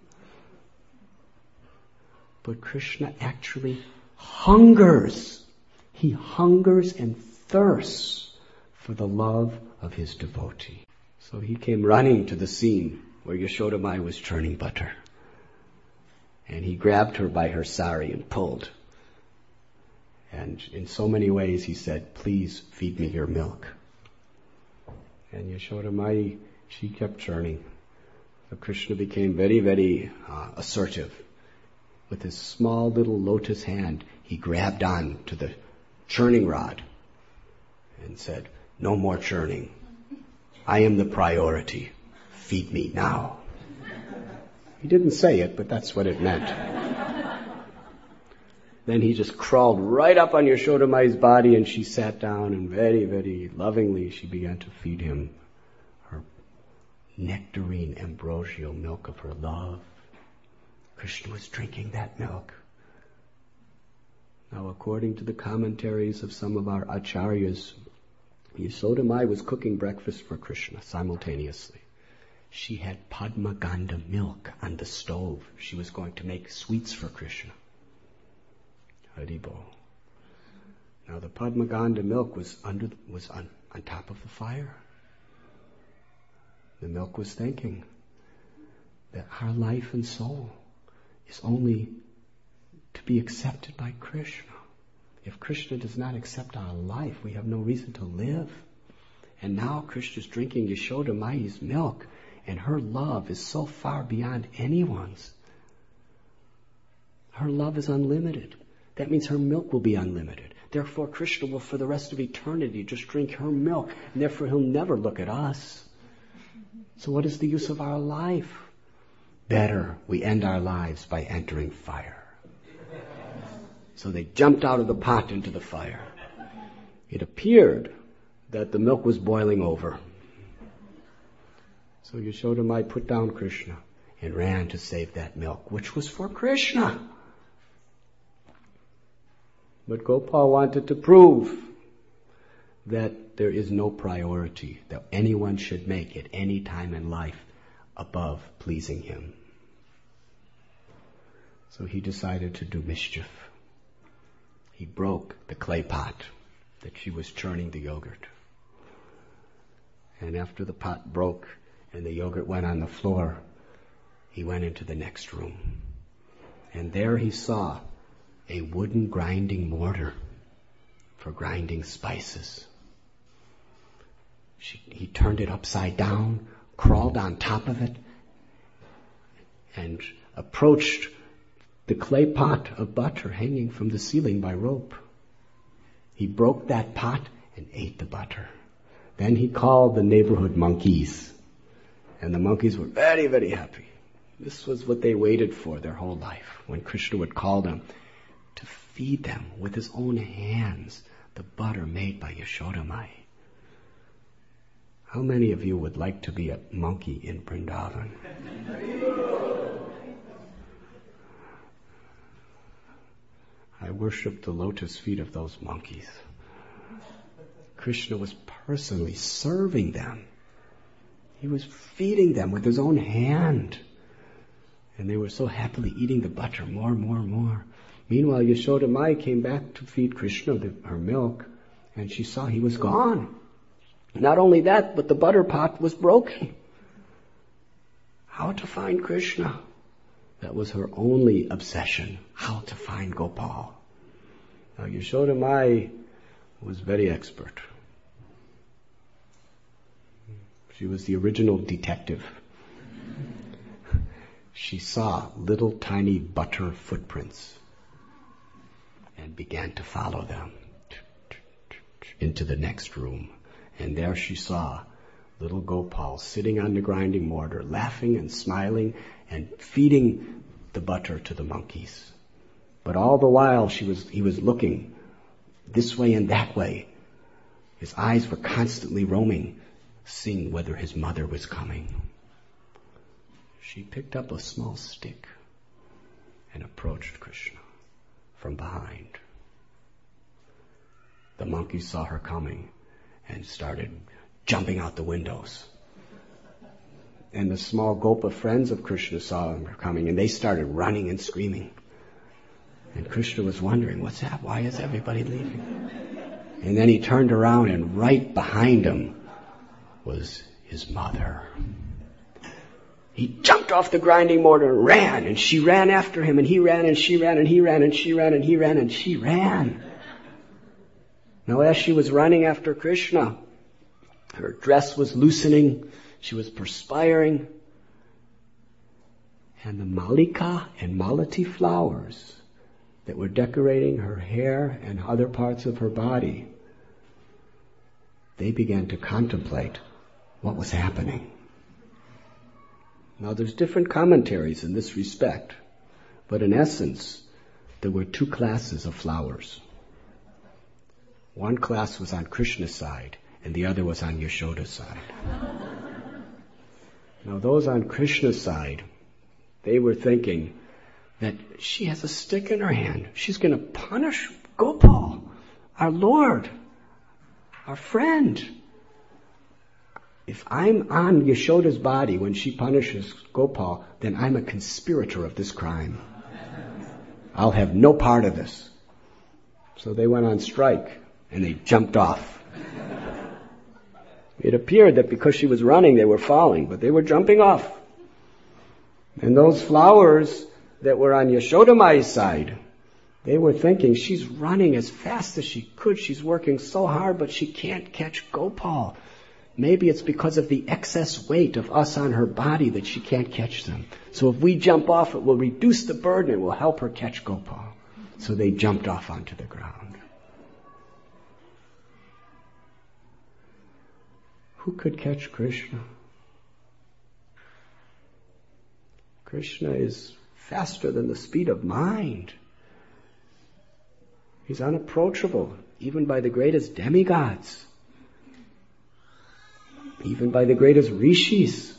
But Krishna actually hungers. He hungers and thirsts for the love of his devotee. So he came running to the scene where Yashodamai was churning butter. And he grabbed her by her sari and pulled. And in so many ways he said, "Please feed me your milk." And Yashodamai, she kept churning. So Krishna became very, very uh, assertive. With his small little lotus hand, he grabbed on to the churning rod and said, "No more churning. I am the priority. Feed me now." He didn't say it, but that's what it meant. Then he just crawled right up on Yashodamai's body, and she sat down, and very, very lovingly she began to feed him her nectarine, ambrosial milk of her love. Krishna was drinking that milk. Now, according to the commentaries of some of our acharyas, Yasodamai was cooking breakfast for Krishna simultaneously. She had Padma Ganda milk on the stove. She was going to make sweets for Krishna. Haribol. Now the Padma Ganda milk was under was on, on top of the fire. The milk was thinking that our life and soul is only to be accepted by Krishna. If Krishna does not accept our life, we have no reason to live. And now Krishna's drinking Yashoda Mai's milk, and her love is so far beyond anyone's. Her love is unlimited. That means her milk will be unlimited. Therefore, Krishna will, for the rest of eternity, just drink her milk, and therefore he'll never look at us. So what is the use of our life? Better we end our lives by entering fire. So they jumped out of the pot into the fire. It appeared that the milk was boiling over. So Yashoda Mai put down Krishna and ran to save that milk, which was for Krishna. But Gopal wanted to prove that there is no priority that anyone should make at any time in life above pleasing him. So he decided to do mischief. He broke the clay pot that she was churning the yogurt. And after the pot broke and the yogurt went on the floor, he went into the next room. And there he saw a wooden grinding mortar for grinding spices. She, he turned it upside down, crawled on top of it, and approached the clay pot of butter hanging from the ceiling by rope. He broke that pot and ate the butter. Then he called the neighborhood monkeys, and the monkeys were very, very happy. This was what they waited for their whole life, when Krishna would call them to feed them with his own hands the butter made by Yashoda Mai. How many of you would like to be a monkey in Vrindavan? I worship the lotus feet of those monkeys. Krishna was personally serving them. He was feeding them with his own hand. And they were so happily eating the butter more, more, more. Meanwhile, Yashoda Mai came back to feed Krishna the, her milk, and she saw he was gone. Not only that, but the butter pot was broken. How to find Krishna? That was her only obsession, how to find Gopal. Now, Yashoda Mai was very expert. She was the original detective. She saw little tiny butter footprints and began to follow them into the next room. And there she saw little Gopal sitting on the grinding mortar, laughing and smiling and feeding the butter to the monkeys. But all the while she was, he was looking this way and that way. His eyes were constantly roaming, seeing whether his mother was coming. She picked up a small stick and approached Krishna from behind. The monkeys saw her coming and started jumping out the windows. And the small Gopa friends of Krishna saw him coming, and they started running and screaming. And Krishna was wondering, what's that? Why is everybody leaving? And then he turned around, and right behind him was his mother. He jumped off the grinding mortar and ran, and she ran after him, and he ran, and she ran, and he ran, and she ran, and he ran, and she ran. Now, as she was running after Krishna, her dress was loosening, she was perspiring, and the malika and malati flowers that were decorating her hair and other parts of her body, they began to contemplate what was happening. Now, there's different commentaries in this respect, but in essence, there were two classes of flowers. One class was on Krishna's side, and the other was on Yashoda's side. Now those on Krishna's side, they were thinking that she has a stick in her hand. She's going to punish Gopal, our Lord, our friend. If I'm on Yashoda's body when she punishes Gopal, then I'm a conspirator of this crime. I'll have no part of this. So they went on strike and they jumped off. It appeared that because she was running, they were falling, but they were jumping off. And those flowers that were on Yashoda Mai's side, they were thinking, she's running as fast as she could. She's working so hard, but she can't catch Gopal. Maybe it's because of the excess weight of us on her body that she can't catch them. So if we jump off, it will reduce the burden. It will help her catch Gopal. So they jumped off onto the ground. Who could catch Krishna? Krishna is faster than the speed of mind. He's unapproachable, even by the greatest demigods, even by the greatest rishis.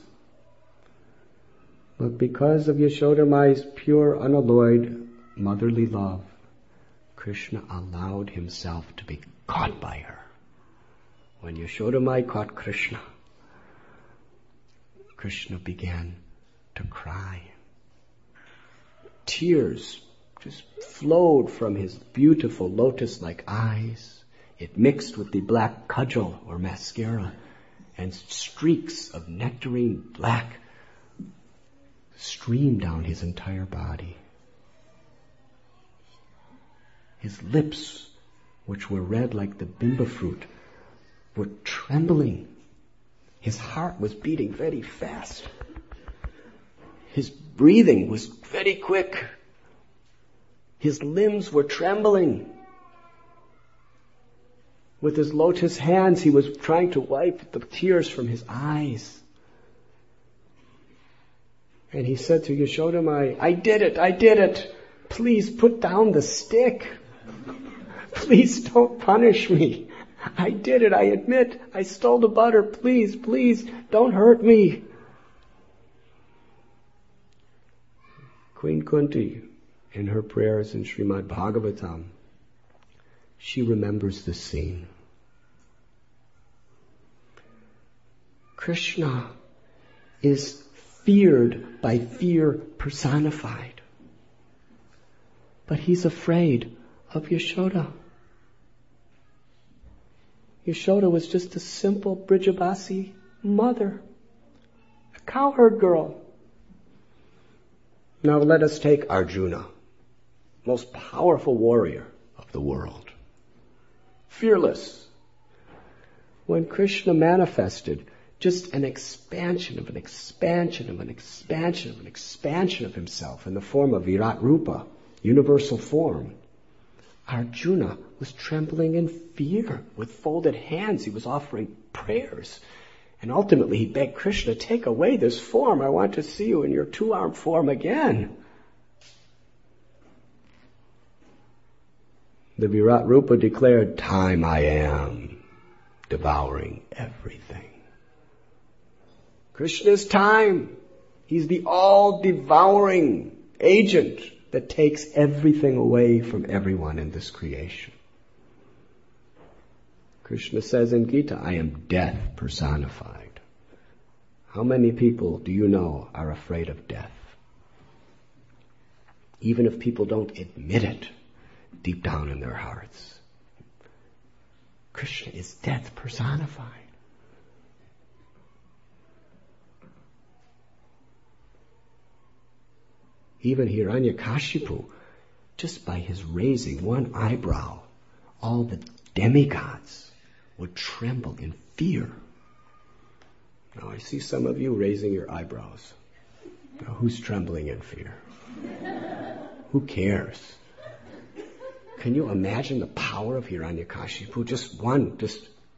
But because of Yashoda Mai's pure, unalloyed, motherly love, Krishna allowed himself to be caught by her. When Yashoda Mai caught Krishna, Krishna began to cry. Tears just flowed from his beautiful lotus-like eyes. It mixed with the black kajal or mascara, and streaks of nectarine black streamed down his entire body. His lips, which were red like the bimba fruit, were trembling. His heart was beating very fast. His breathing was very quick. His limbs were trembling. With his lotus hands, he was trying to wipe the tears from his eyes. And he said to Yashoda Mai, I did it, I did it. Please put down the stick. Please don't punish me. I did it, I admit. I stole the butter. Please, please, don't hurt me. Queen Kunti, in her prayers in Srimad Bhagavatam, she remembers this scene. Krishna is feared by fear personified. But he's afraid of Yashoda. Yashoda was just a simple Brijavasi mother, a cowherd girl. Now let us take Arjuna, most powerful warrior of the world. Fearless. When Krishna manifested just an expansion of an expansion of an expansion of an expansion of himself in the form of Virat Rupa, universal form, Arjuna was trembling in fear. With folded hands, he was offering prayers. And ultimately, he begged Krishna, take away this form. I want to see you in your two-armed form again. The Virat Rupa declared, time I am, devouring everything. Krishna's time. He's the all-devouring agent that takes everything away from everyone in this creation. Krishna says in Gita, I am death personified. How many people do you know are afraid of death? Even if people don't admit it deep down in their hearts. Krishna is death personified. Even Hiranyakashipu, just by his raising one eyebrow, all the demigods would tremble in fear. Now I see some of you raising your eyebrows. Now who's trembling in fear? Who cares? Can you imagine the power of Hiranyakashipu? Just one, just...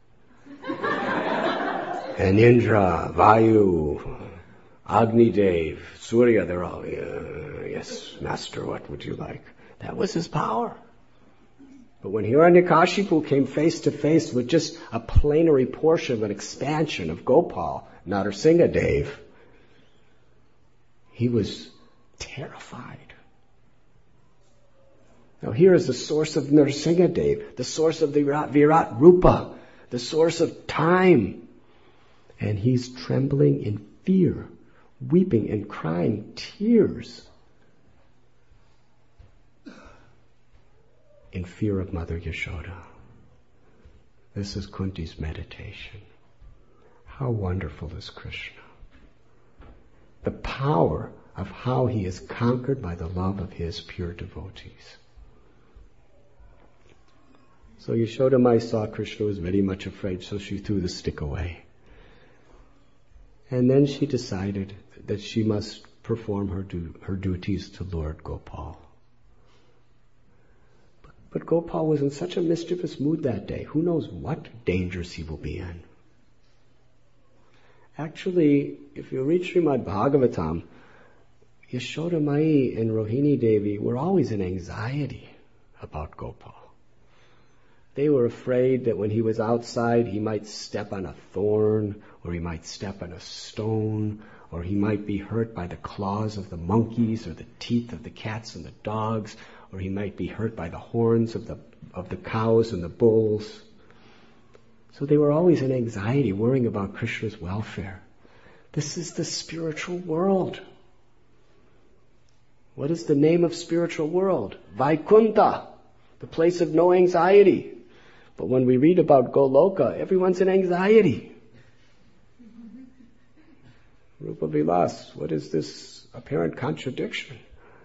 and Indra, Vayu, Agni Dev, Surya, they're all, uh, yes, Master, what would you like? That was his power. But when Hiranyakashipu came face to face with just a plenary portion of an expansion of Gopal, Narsingha Dev, He was terrified. Now here is the source of Nrsingadev, the source of the Virat Rupa, the source of time. And he's trembling in fear, weeping and crying tears in fear of Mother Yashoda. This is Kunti's meditation. How wonderful is Krishna. The power of how he is conquered by the love of his pure devotees. So Yashoda Mai saw Krishna was very much afraid, so she threw the stick away. And then she decided that she must perform her, du- her duties to Lord Gopal. But, but Gopal was in such a mischievous mood that day. Who knows what dangers he will be in. Actually, if you read Srimad Bhagavatam, Yashoda Mai and Rohini Devi were always in anxiety about Gopal. They were afraid that when he was outside, he might step on a thorn, or he might step on a stone, or he might be hurt by the claws of the monkeys, or the teeth of the cats and the dogs, or he might be hurt by the horns of the, of the cows and the bulls. So they were always in anxiety, worrying about Krishna's welfare. This is the spiritual world. What is the name of spiritual world? Vaikunta, the place of no anxiety. But when we read about Goloka, everyone's in anxiety. Rupa Vilas, what is this apparent contradiction?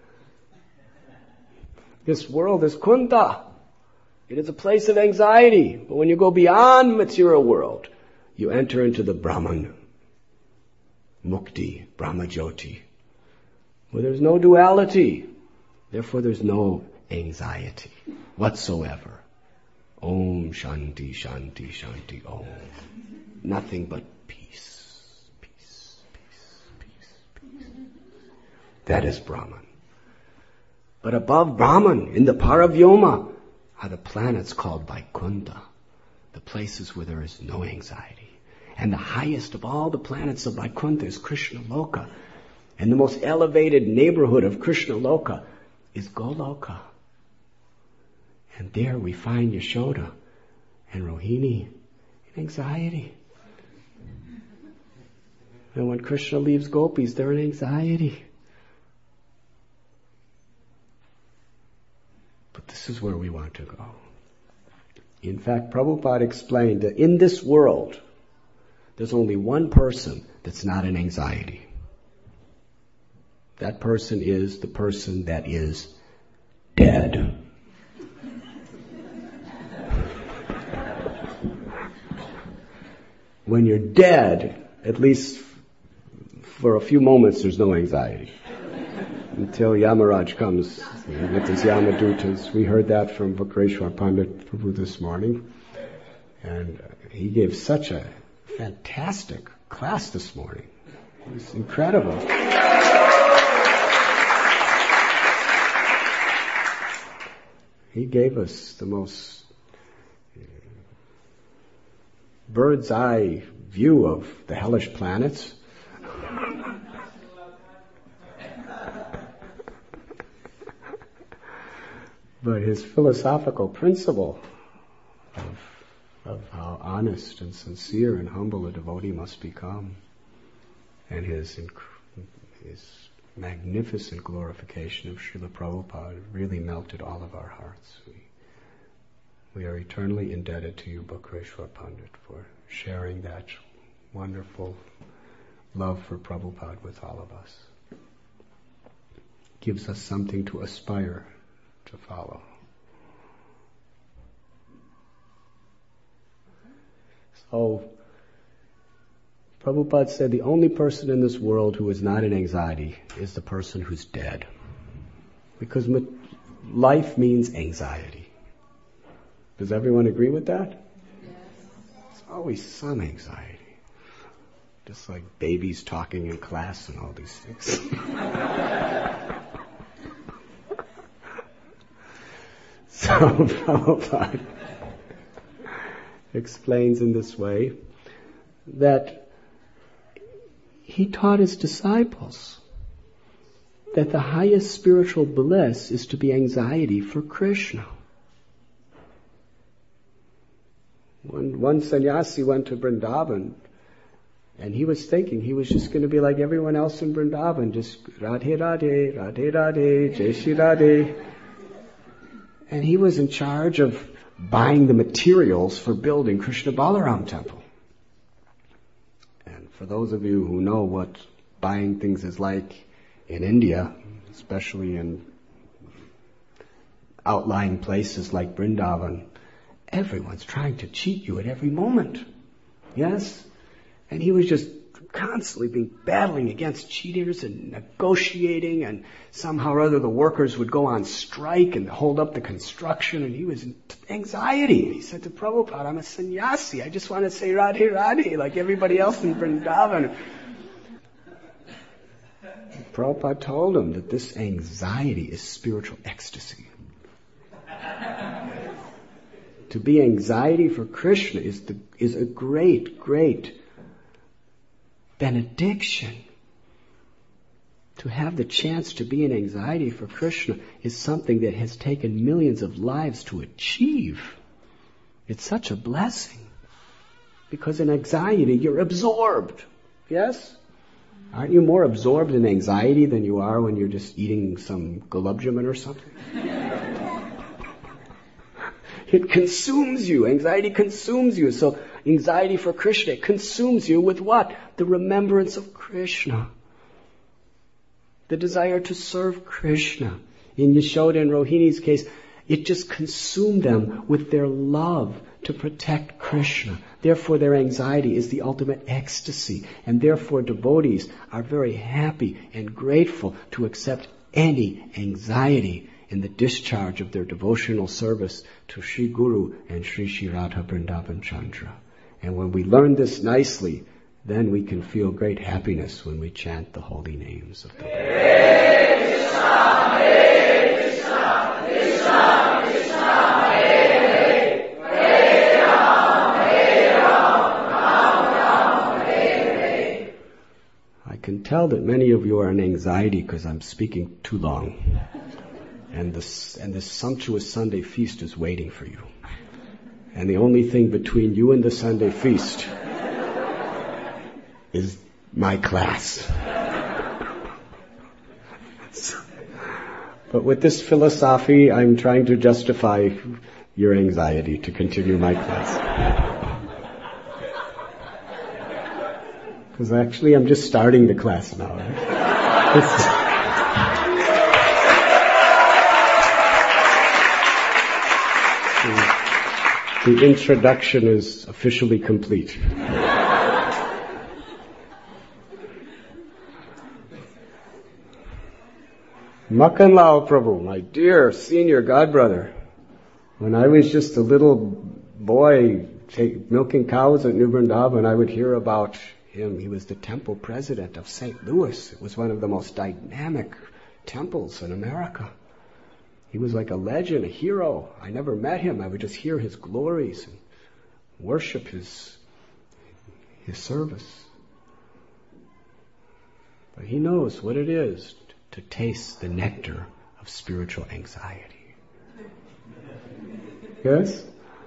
This world is Kunta. It is a place of anxiety. But when you go beyond material world, you enter into the Brahman, Mukti, Brahmajyoti, where there's no duality. Therefore there's no anxiety whatsoever. Om Shanti Shanti Shanti Om. Nothing but peace, peace, peace, peace, peace. That is Brahman. But above Brahman, in the Paravyoma, are the planets called Vaikunta, the places where there is no anxiety. And the highest of all the planets of Vaikunta is Krishna Loka. And the most elevated neighborhood of Krishna Loka is Goloka. And there we find Yashoda and Rohini in anxiety. And when Krishna leaves gopis, they're in anxiety. But this is where we want to go. In fact, Prabhupada explained that in this world, there's only one person that's not in anxiety. That person is the person that is dead. When you're dead, at least for a few moments, there's no anxiety. Until Yamaraj comes with his Yamadutas. We heard that from Vakreshwar Pandit Prabhu this morning. And he gave such a fantastic class this morning. It was incredible. He gave us the most bird's eye view of the hellish planets. But his philosophical principle of, of how honest and sincere and humble a devotee must become, and his, his magnificent glorification of Srila Prabhupada really melted all of our hearts. We, we are eternally indebted to you, Vakreshwar Pandit, for sharing that wonderful love for Prabhupada with all of us. Gives us something to aspire to follow. So, Prabhupada said the only person in this world who is not in anxiety is the person who's dead. Because life means anxiety. Does everyone agree with that? Yes. There's always some anxiety. Just like babies talking in class and all these things. So Prabhupada explains in this way that he taught his disciples that the highest spiritual bliss is to be anxiety for Krishna. One, one sannyasi went to Vrindavan, and he was thinking he was just going to be like everyone else in Vrindavan, just Radhe Radhe, Radhe Radhe, Jai Shri Radhe. And he was in charge of buying the materials for building Krishna Balaram temple. And for those of you who know what buying things is like in India, especially in outlying places like Vrindavan, everyone's trying to cheat you at every moment. Yes? And he was just constantly being battling against cheaters and negotiating, and somehow or other the workers would go on strike and hold up the construction, and he was in anxiety. He said to Prabhupada, I'm a sannyasi. I just want to say Radhe Radhe like everybody else in Vrindavan. Prabhupada told him that this anxiety is spiritual ecstasy. To be anxiety for Krishna is the, is a great, great benediction. To have the chance to be in anxiety for Krishna is something that has taken millions of lives to achieve. It's such a blessing. Because in anxiety, you're absorbed. Yes? Aren't you more absorbed in anxiety than you are when you're just eating some gulab jamun or something? It consumes you. Anxiety consumes you. So anxiety for Krishna consumes you with what? The remembrance of Krishna. The desire to serve Krishna. In Yashoda and Rohini's case, it just consumed them with their love to protect Krishna. Therefore, their anxiety is the ultimate ecstasy. And therefore, devotees are very happy and grateful to accept any anxiety in the discharge of their devotional service to Sri Guru and Sri Sri Radha Vrindavan Chandra. And when we learn this nicely, then we can feel great happiness when we chant the holy names of the Lord. Hare Krishna, Hare Krishna, Krishna Krishna, Hare Hare, Hare Ram, Hare Ram, Ram Ram, Hare Hare. I can tell that many of you are in anxiety because I'm speaking too long. And this, and this sumptuous Sunday feast is waiting for you. And the only thing between you and the Sunday feast is my class. But with this philosophy, I'm trying to justify your anxiety to continue my class. Because actually I'm just starting the class now. Right? The introduction is officially complete. Makan Lal Prabhu, my dear senior godbrother, when I was just a little boy take, milking cows at New Vrindavan, I would hear about him. He was the temple president of Saint Louis. It was one of the most dynamic temples in America. He was like a legend, a hero. I never met him. I would just hear his glories and worship his, his service. But he knows what it is to taste the nectar of spiritual anxiety. Yes?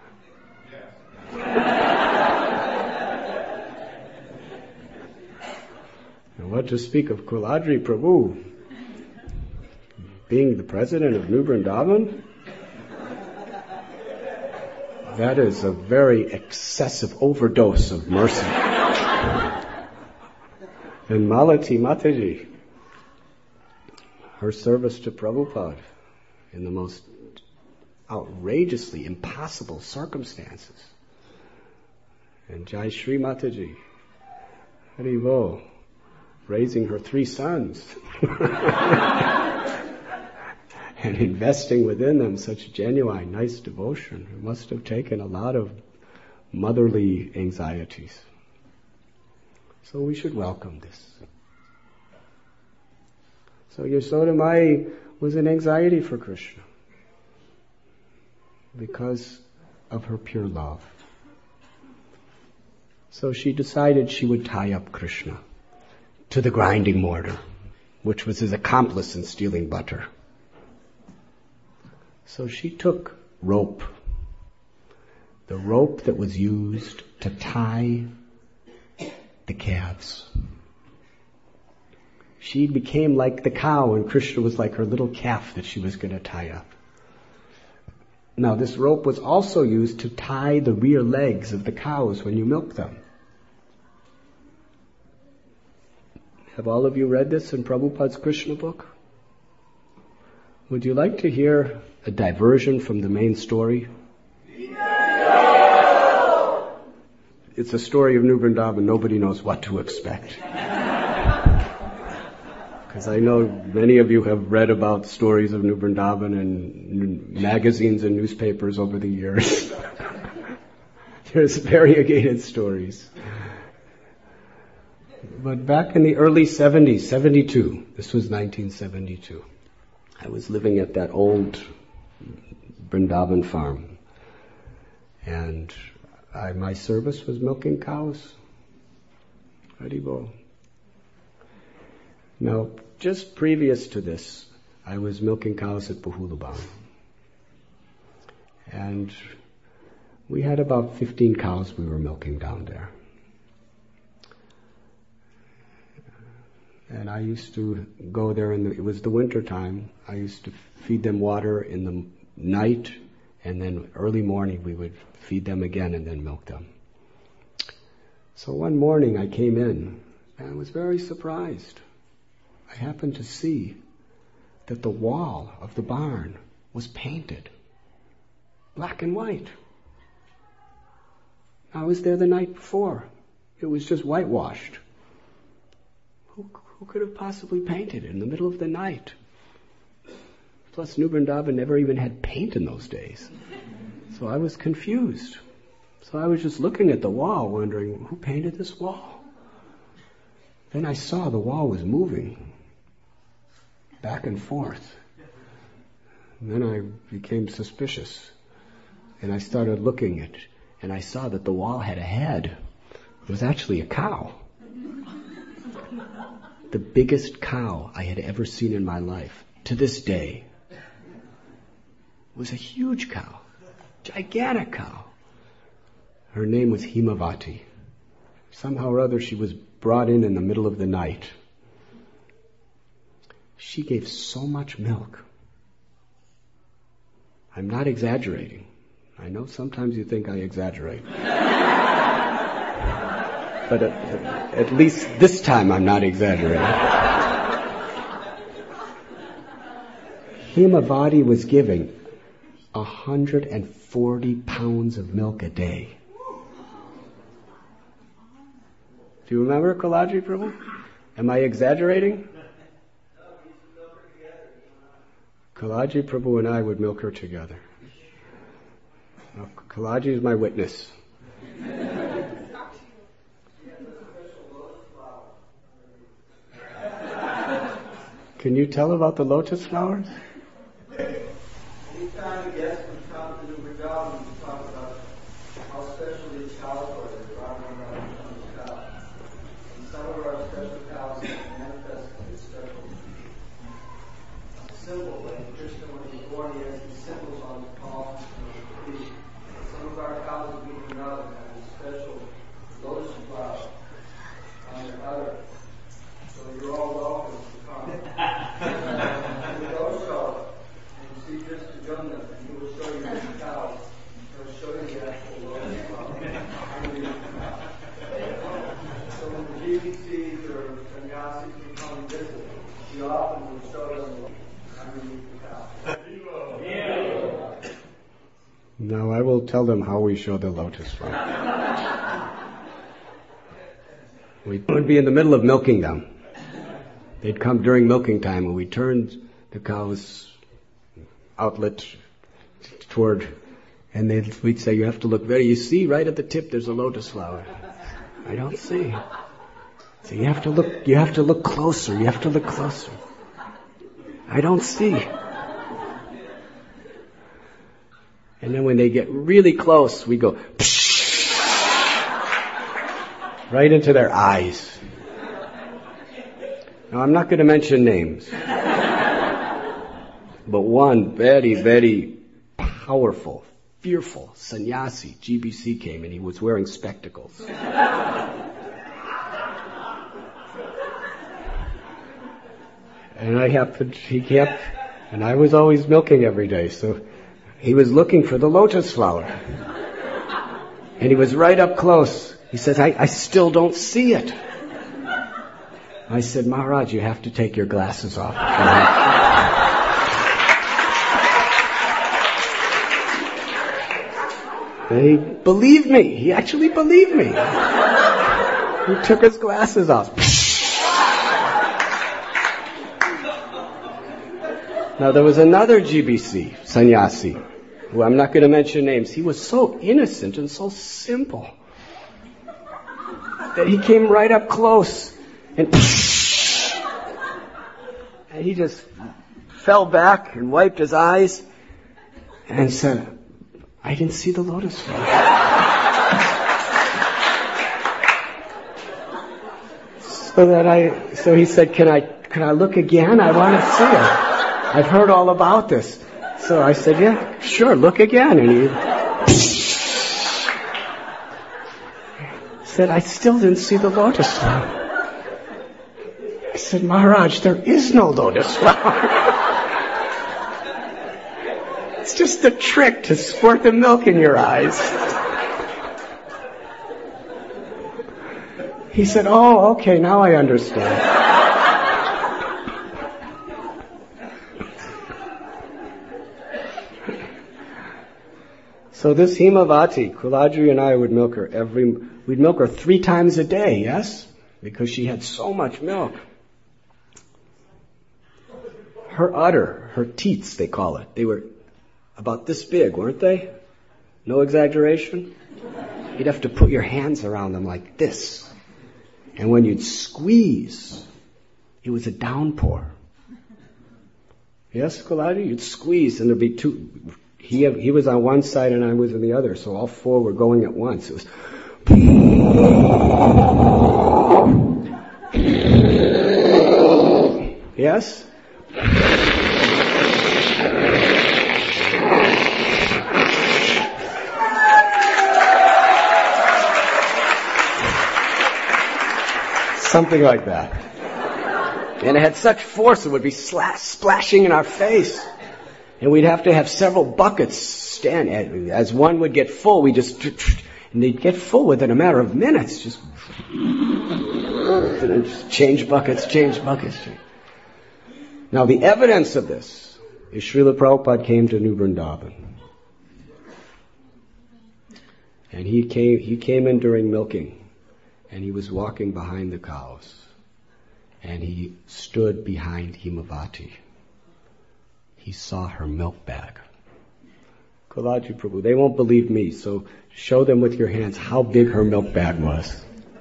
And what to speak of Kuladri Prabhu? Being the president of New Vrindavan, that is a very excessive overdose of mercy. And Malati Mataji, her service to Prabhupada in the most outrageously impossible circumstances. And Jai Shri Mataji, Haribo, raising her three sons. And investing within them such genuine, nice devotion. It must have taken a lot of motherly anxieties. So we should welcome this. So Yashoda Mai was in anxiety for Krishna because of her pure love. So she decided she would tie up Krishna to the grinding mortar. which was his accomplice in stealing butter. So she took rope, the rope that was used to tie the calves. She became like the cow, and Krishna was like her little calf that she was going to tie up. Now, this rope was also used to tie the rear legs of the cows when you milk them. Have all of you read this in Prabhupada's Krishna book? Would you like to hear a diversion from the main story? No! It's a story of New Vrindavan. Nobody knows what to expect. Because I know many of you have read about stories of New Vrindavan in magazines and newspapers over the years. There's variegated stories. But back in the early seventies, seventy-two, this was nineteen seventy-two, I was living at that old Vrindavan farm. And I, my service was milking cows. Haribol. Now, just previous to this, I was milking cows at Bahulaban. And we had about fifteen cows we were milking down there. And I used to go there, in the, it was the winter time. I used to feed them water in the night, and then early morning we would feed them again and then milk them. So one morning I came in, and I was very surprised. I happened to see that the wall of the barn was painted black and white. I was there the night before. It was just whitewashed. Who, who could have possibly painted it in the middle of the night? Plus, New Vrindavan never even had paint in those days. So I was confused. So I was just looking at the wall, wondering, who painted this wall? Then I saw the wall was moving back and forth. And then I became suspicious. And I started looking at it, and I saw that the wall had a head. It was actually a cow. The biggest cow I had ever seen in my life, to this day. It was a huge cow, gigantic cow. Her name was Himavati. Somehow or other she was brought in in the middle of the night. She gave so much milk. I'm not exaggerating. I know sometimes you think I exaggerate. But at, at least this time I'm not exaggerating. Himavati was giving one hundred forty pounds of milk a day. Do you remember Kalaji Prabhu? Am I exaggerating? Kalaji Prabhu and I would milk her together. Now, Kalaji is my witness. Can you tell about the lotus flowers? Anytime a guest comes down to New Vrindavan, we talk about how special these cows are. They're talking about these cows. And some of our special cows manifest a special symbol. Like Krishna, when he was born, he has these symbols on his palms and on his feet. Some of our cows in New Vrindavan have a special lotus flower on their udder. So you're all welcome to come. And we also, and see just to join them, and he will show you the cows. He'll show you the actual lotus flower. So when the G B Cs or sannyasis will come and visit, he often will show them underneath the cow. Now I will tell them how we show the lotus flower. We would be in the middle of milking them. They'd come during milking time, and we turned the cow's outlet toward, and they'd, we'd say, you have to look very, you see right at the tip there's a lotus flower. I don't see. So you have to look, you have to look closer, you have to look closer. I don't see. And then when they get really close, we go, psh, right into their eyes. Now, I'm not going to mention names. But one very, very powerful, fearful sannyasi, G B C, came and he was wearing spectacles. And I happened, he kept, and I was always milking every day, so he was looking for the lotus flower. And he was right up close. He says, I, I still don't see it. I said, Maharaj, you have to take your glasses off. And he believed me. He actually believed me. He took his glasses off. Now there was another G B C, sannyasi, who I'm not going to mention names. He was so innocent and so simple that he came right up close and, and he just fell back and wiped his eyes and said, I didn't see the lotus flower. So that I, so he said, can I, can I look again? I want to see it. I've heard all about this. So I said, yeah, sure, look again. And he said, I still didn't see the lotus flower. I said, Maharaj, there is no lotus flower. It's just a trick to squirt the milk in your eyes. He said, oh, okay, now I understand. So this Himavati, Kuladri and I would milk her every, we'd milk her three times a day, yes? Because she had so much milk. Her udder, her teats, they call it, they were about this big, weren't they? No exaggeration? You'd have to put your hands around them like this. And when you'd squeeze, it was a downpour. Yes, Kuladri? You'd squeeze and there'd be two... He, he was on one side and I was on the other, so all four were going at once. It was... Yes? Something like that. And it had such force it would be sla- splashing in our face. And we'd have to have several buckets stand. As one would get full, we just, and they'd get full within a matter of minutes. Just, just change buckets, change buckets. Now the evidence of this is Srila Prabhupada came to New Vrindavan. And he came, he came in during milking. And he was walking behind the cows. And he stood behind Himavati. He saw her milk bag. Kuladri Prabhu, they won't believe me, so show them with your hands how big her milk bag was.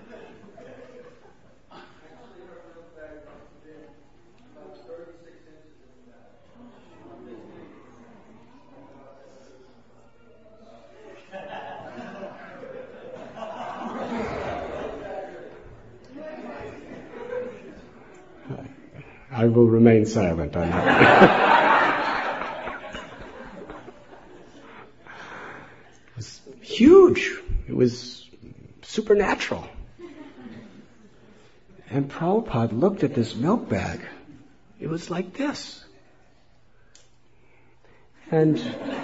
I will remain silent on that. It was huge. It was supernatural. And Prabhupada looked at this milk bag. It was like this. And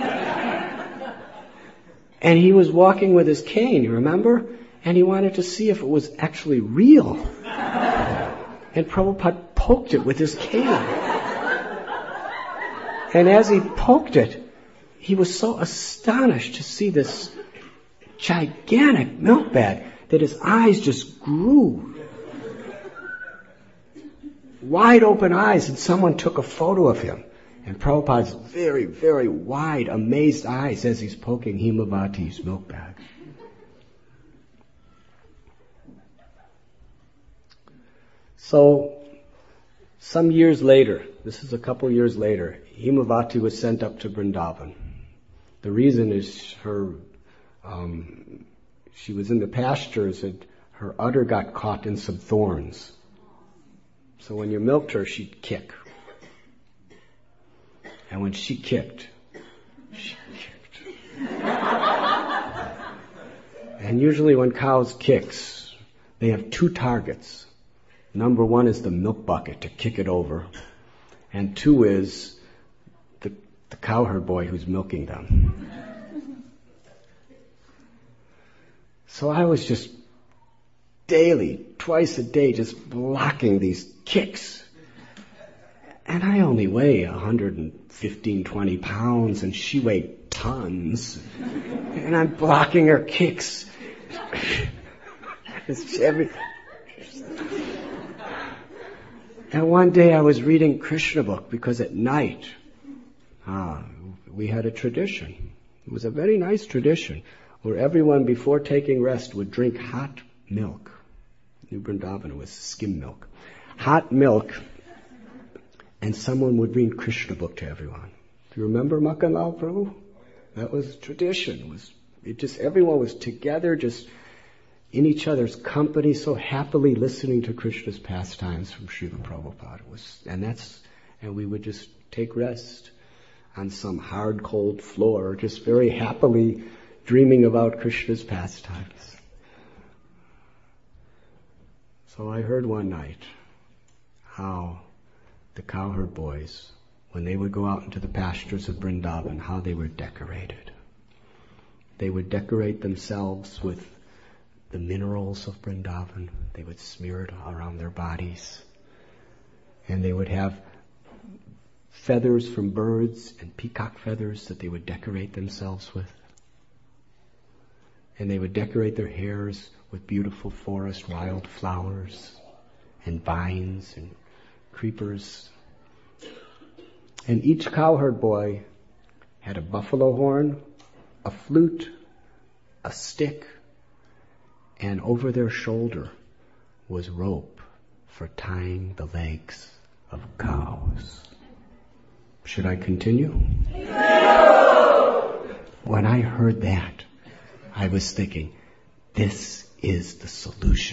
and he was walking with his cane, you remember? And he wanted to see if it was actually real. And Prabhupada poked it with his cane. And as he poked it, he was so astonished to see this gigantic milk bag that his eyes just grew. Wide open eyes, and someone took a photo of him. And Prabhupada's very, very wide, amazed eyes as he's poking Himavati's milk bag. So, some years later, this is a couple years later, Himavati was sent up to Vrindavan. The reason is her, um, she was in the pastures and her udder got caught in some thorns. So when you milked her, she'd kick. And when she kicked, she kicked. And usually when cows kicks, they have two targets. Number one is the milk bucket to kick it over. And two is the, the cowherd boy who's milking them. So I was just daily, twice a day, just blocking these kicks. And I only weigh one hundred fifteen, twenty pounds, and she weighed tons. And I'm blocking her kicks. It's every... And one day I was reading Krishna book because at night, ah, we had a tradition. It was a very nice tradition where everyone before taking rest would drink hot milk. New Vrindavan was skim milk. Hot milk, and someone would read Krishna book to everyone. Do you remember Makan Lal Prabhu? That was tradition. It was it just everyone was together, just in each other's company, so happily listening to Krishna's pastimes from Srila Prabhupada. It was, and that's, and we would just take rest on some hard, cold floor, just very happily dreaming about Krishna's pastimes. So I heard one night how the cowherd boys, when they would go out into the pastures of Vrindavan, how they were decorated. They would decorate themselves with the minerals of Vrindavan. They would smear it around their bodies. And they would have feathers from birds and peacock feathers that they would decorate themselves with. And they would decorate their hairs with beautiful forest wild flowers and vines and creepers. And each cowherd boy had a buffalo horn, a flute, a stick, and over their shoulder was rope for tying the legs of cows. Should I continue? No! When I heard that, I was thinking, this is the solution.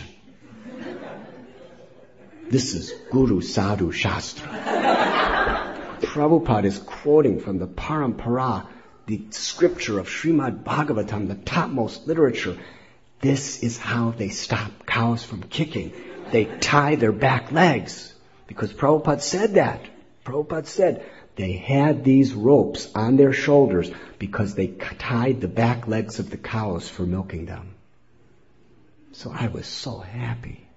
This is Guru Sadhu Shastra. Prabhupada is quoting from the Parampara, the scripture of Srimad Bhagavatam, the topmost literature. This is how they stop cows from kicking. They tie their back legs. Because Prabhupada said that. Prabhupada said they had these ropes on their shoulders because they tied the back legs of the cows for milking them. So I was so happy.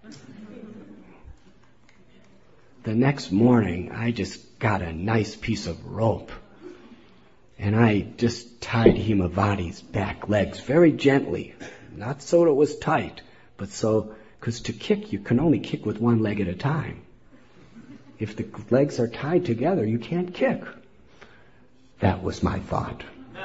The next morning, I just got a nice piece of rope. And I just tied Himavati's back legs very gently. Not so that it was tight, but so, because to kick, you can only kick with one leg at a time. If the legs are tied together, you can't kick. That was my thought.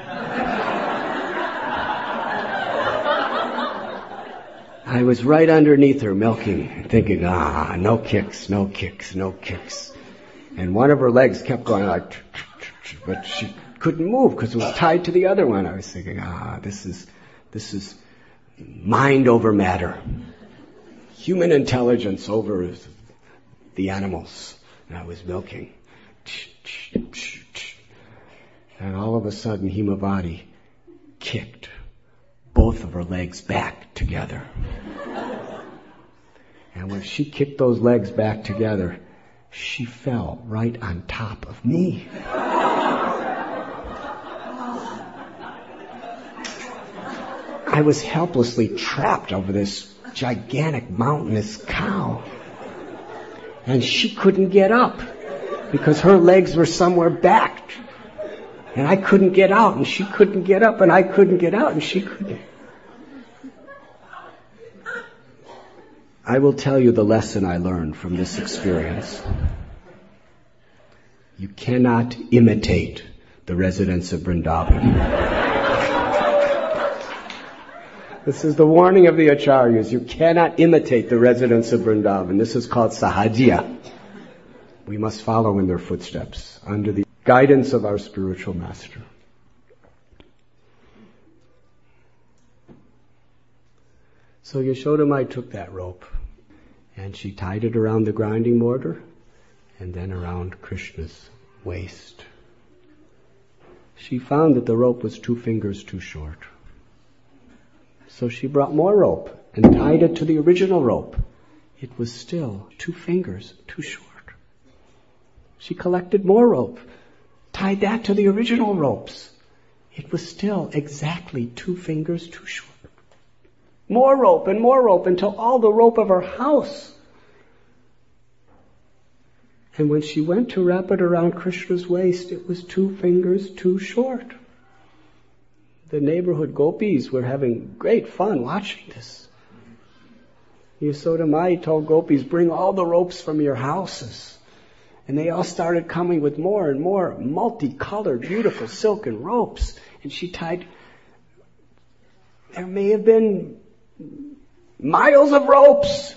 I was right underneath her milking, thinking, ah, no kicks, no kicks, no kicks. And one of her legs kept going like, but she couldn't move because it was tied to the other one. I was thinking, ah, this is, this is mind over matter. Human intelligence over the animals. And I was milking. And all of a sudden, Himavati kicked both of her legs back together. And when she kicked those legs back together, she fell right on top of me. I was helplessly trapped over this gigantic mountainous cow. And she couldn't get up because her legs were somewhere back. And I couldn't get out, and she couldn't get up, and I couldn't get out, and she couldn't. I will tell you the lesson I learned from this experience. You cannot imitate the residents of Vrindavan. This is the warning of the Acharyas. You cannot imitate the residents of Vrindavan. This is called Sahajya. We must follow in their footsteps under the guidance of our spiritual master. So Yashoda Mai took that rope And she tied it around the grinding mortar and then around Krishna's waist. She found that the rope was two fingers too short. So she brought more rope and tied it to the original rope. It was still two fingers too short. She collected more rope, tied that to the original ropes. It was still exactly two fingers too short. More rope and more rope until all the rope of her house. And when she went to wrap it around Krishna's waist, it was two fingers too short. The neighborhood gopis were having great fun watching this. Yasoda Mai told gopis, bring all the ropes from your houses. And they all started coming with more and more multicolored, beautiful silken ropes. And she tied, there may have been miles of ropes.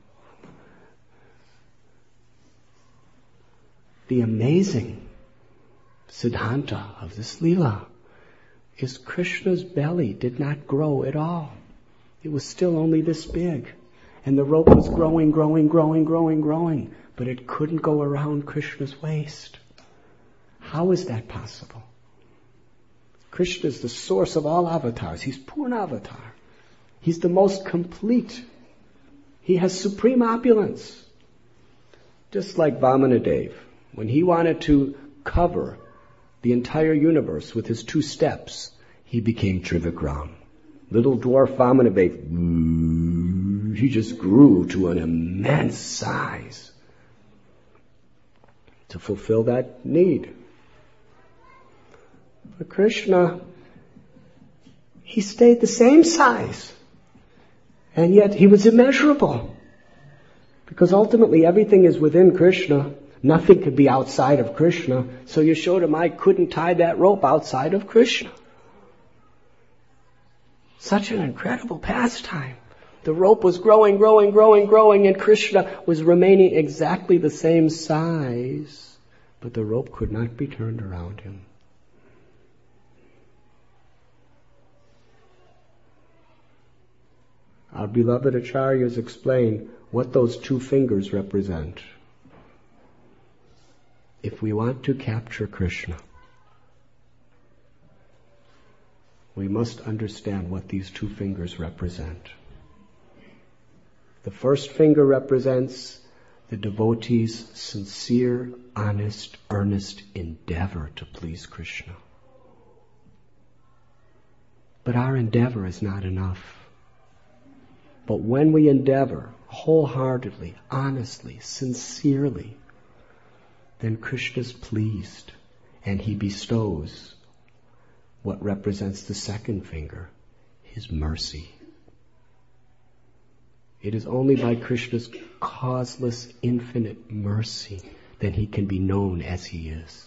The amazing Siddhanta of this Leela is Krishna's belly did not grow at all. It was still only this big. And the rope was growing, growing, growing, growing, growing. But it couldn't go around Krishna's waist. How is that possible? Krishna is the source of all avatars. He's Purnavatar. He's the most complete. He has supreme opulence. Just like Vamanadev, when he wanted to cover the entire universe with his two steps, he became Trivikram. Little dwarf Vamanadev, he just grew to an immense size to fulfill that need. But Krishna, he stayed the same size. And yet he was immeasurable. Because ultimately everything is within Krishna. Nothing could be outside of Krishna. So Yashoda Mai couldn't tie that rope outside of Krishna. Such an incredible pastime. The rope was growing, growing, growing, growing, and Krishna was remaining exactly the same size. But the rope could not be turned around him. Our beloved acharyas explain what those two fingers represent. If we want to capture Krishna, we must understand what these two fingers represent. The first finger represents the devotee's sincere, honest, earnest endeavor to please Krishna. But our endeavor is not enough. But when we endeavor wholeheartedly, honestly, sincerely, then Krishna is pleased and he bestows what represents the second finger, his mercy. It is only by Krishna's causeless, infinite mercy that he can be known as he is.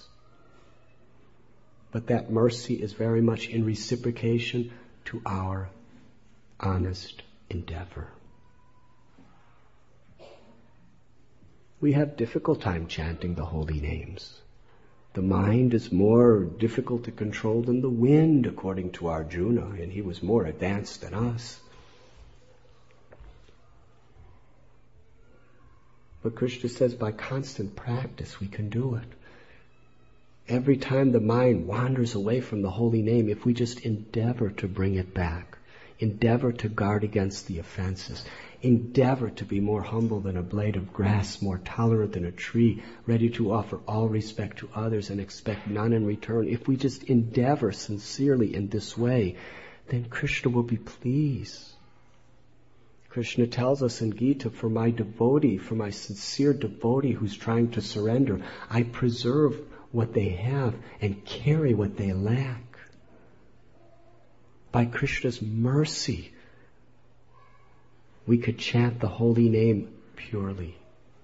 But that mercy is very much in reciprocation to our honest endeavor. We have difficult time chanting the holy names. The mind is more difficult to control than the wind, according to Arjuna, and he was more advanced than us. But Krishna says by constant practice we can do it. Every time the mind wanders away from the holy name, if we just endeavor to bring it back, endeavor to guard against the offenses, endeavor to be more humble than a blade of grass, more tolerant than a tree, ready to offer all respect to others and expect none in return. If we just endeavor sincerely in this way, then Krishna will be pleased. Krishna tells us in Gita, for my devotee, for my sincere devotee who's trying to surrender, I preserve what they have and carry what they lack. By Krishna's mercy, we could chant the holy name purely.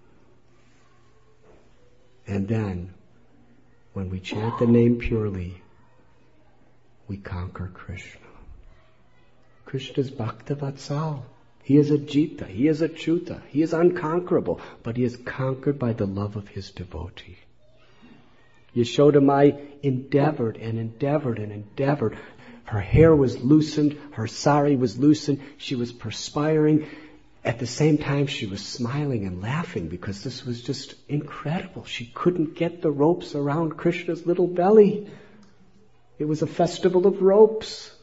And then, when we chant the name purely, we conquer Krishna. Krishna is Bhaktavatsal. He is a Jita, he is a Chuta, he is unconquerable, but he is conquered by the love of his devotee. Yashoda Mai endeavored and endeavored and endeavored. Her hair was loosened, her sari was loosened, she was perspiring. at the same time she was smiling and laughing because this was just incredible. She couldn't get the ropes around Krishna's little belly. It was a festival of ropes.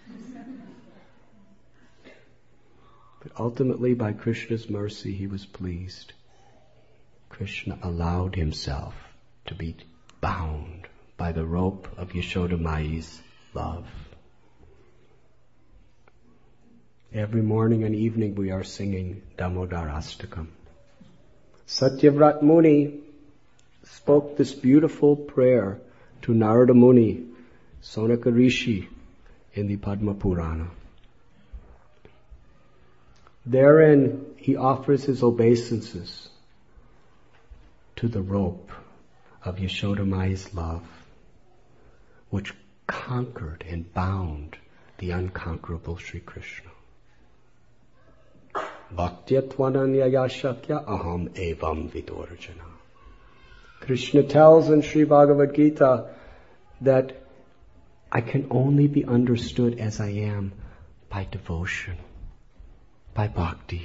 But ultimately, by Krishna's mercy, he was pleased. Krishna allowed himself to be bound by the rope of Yashoda Mai's love. Every morning and evening we are singing Damodarastakam. Satyavrat Muni spoke this beautiful prayer to Narada Muni, Sonaka Rishi, in the Padma Purana. Therein he offers his obeisances to the rope of Yashoda Mai's love, which conquered and bound the unconquerable Sri Krishna. Bhaktya-tvananyaya shakya aham evam vidorjana. Krishna tells in Sri Bhagavad Gita that I can only be understood as I am by devotion, by bhakti.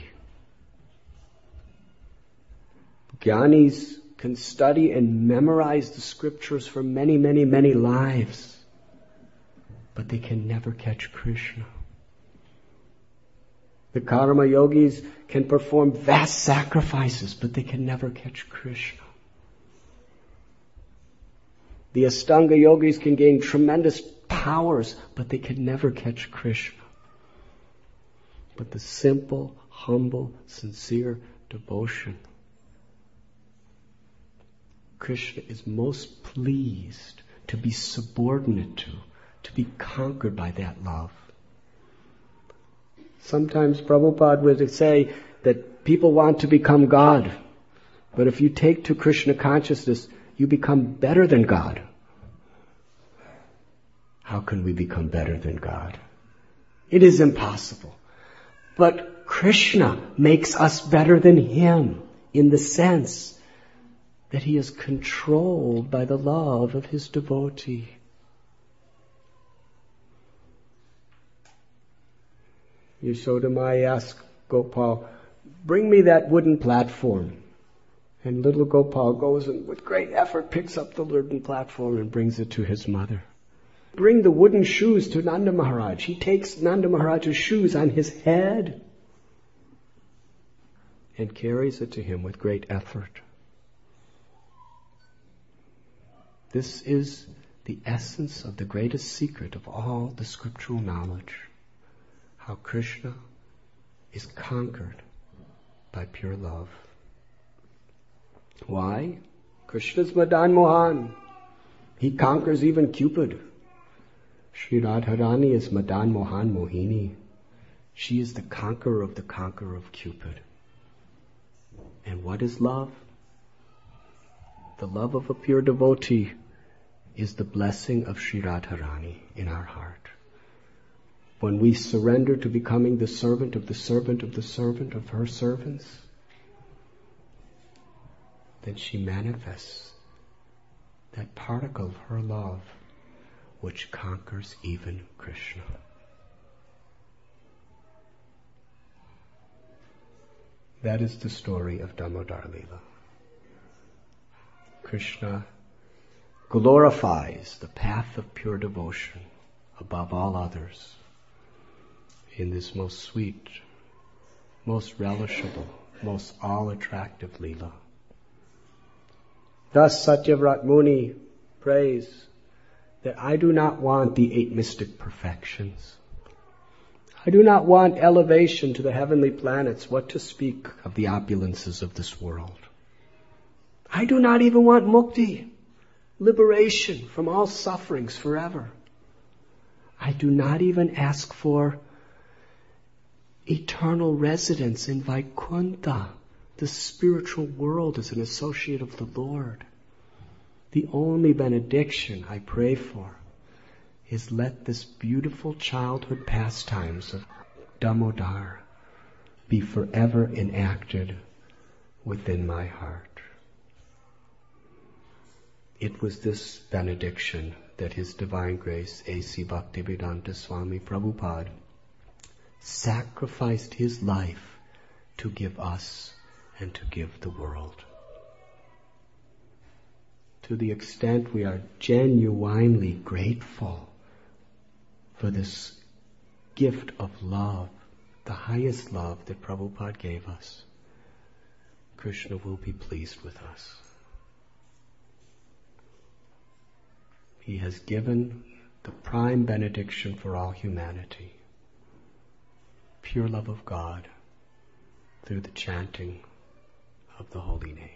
Jnanis can study and memorize the scriptures for many, many, many lives, but they can never catch Krishna. The karma yogis can perform vast sacrifices, but they can never catch Krishna. The Astanga yogis can gain tremendous powers, but they can never catch Krishna. But the simple, humble, sincere devotion, Krishna is most pleased to be subordinate to, to be conquered by that love. Sometimes Prabhupada would say that people want to become God, but if you take to Krishna consciousness, you become better than God. How can we become better than God? It is impossible. But Krishna makes us better than Him in the sense that He is controlled by the love of His devotee. Yashoda Mai asked Gopal, bring me that wooden platform. And little Gopal goes and with great effort picks up the wooden platform and brings it to his mother. Bring the wooden shoes to Nanda Maharaj. He takes Nanda Maharaj's shoes on his head and carries it to him with great effort. This is the essence of the greatest secret of all the scriptural knowledge. How Krishna is conquered by pure love. Why? Krishna's Madan Mohan. He conquers even Cupid. Sri Radharani is Madan Mohan Mohini. She is the conqueror of the conqueror of Cupid. And what is love? The love of a pure devotee is the blessing of Sri Radharani in our heart. When we surrender to becoming the servant of the servant of the servant of her servants, then she manifests that particle of her love which conquers even Krishna. That is the story of Damodar Leela. Krishna glorifies the path of pure devotion above all others in this most sweet, most relishable, most all-attractive Leela. Thus Satyavrat Muni prays that I do not want the eight mystic perfections. I do not want elevation to the heavenly planets, what to speak of the opulences of this world. I do not even want mukti, liberation from all sufferings forever. I do not even ask for eternal residence in Vaikuntha, the spiritual world as an associate of the Lord. The only benediction I pray for is let this beautiful childhood pastimes of Damodar be forever enacted within my heart. It was this benediction that His Divine Grace A C Bhaktivedanta Swami Prabhupada sacrificed his life to give us and to give the world. To the extent we are genuinely grateful for this gift of love, the highest love that Prabhupada gave us, Krishna will be pleased with us. He has given the prime benediction for all humanity, pure love of God through the chanting of the holy names.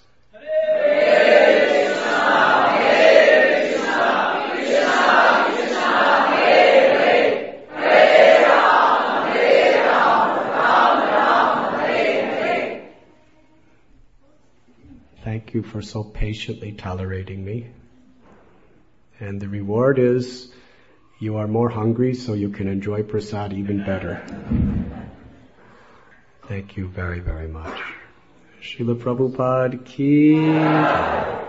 Hare Krishna, Hare Krishna, Krishna Krishna, Hare Hare, Hare Rama, Hare Rama, Rama Rama, Hare Hare. Thank you for so patiently tolerating me. And the reward is you are more hungry, so you can enjoy prasad even better. Thank you very, very much. Srila Prabhupada ki jai.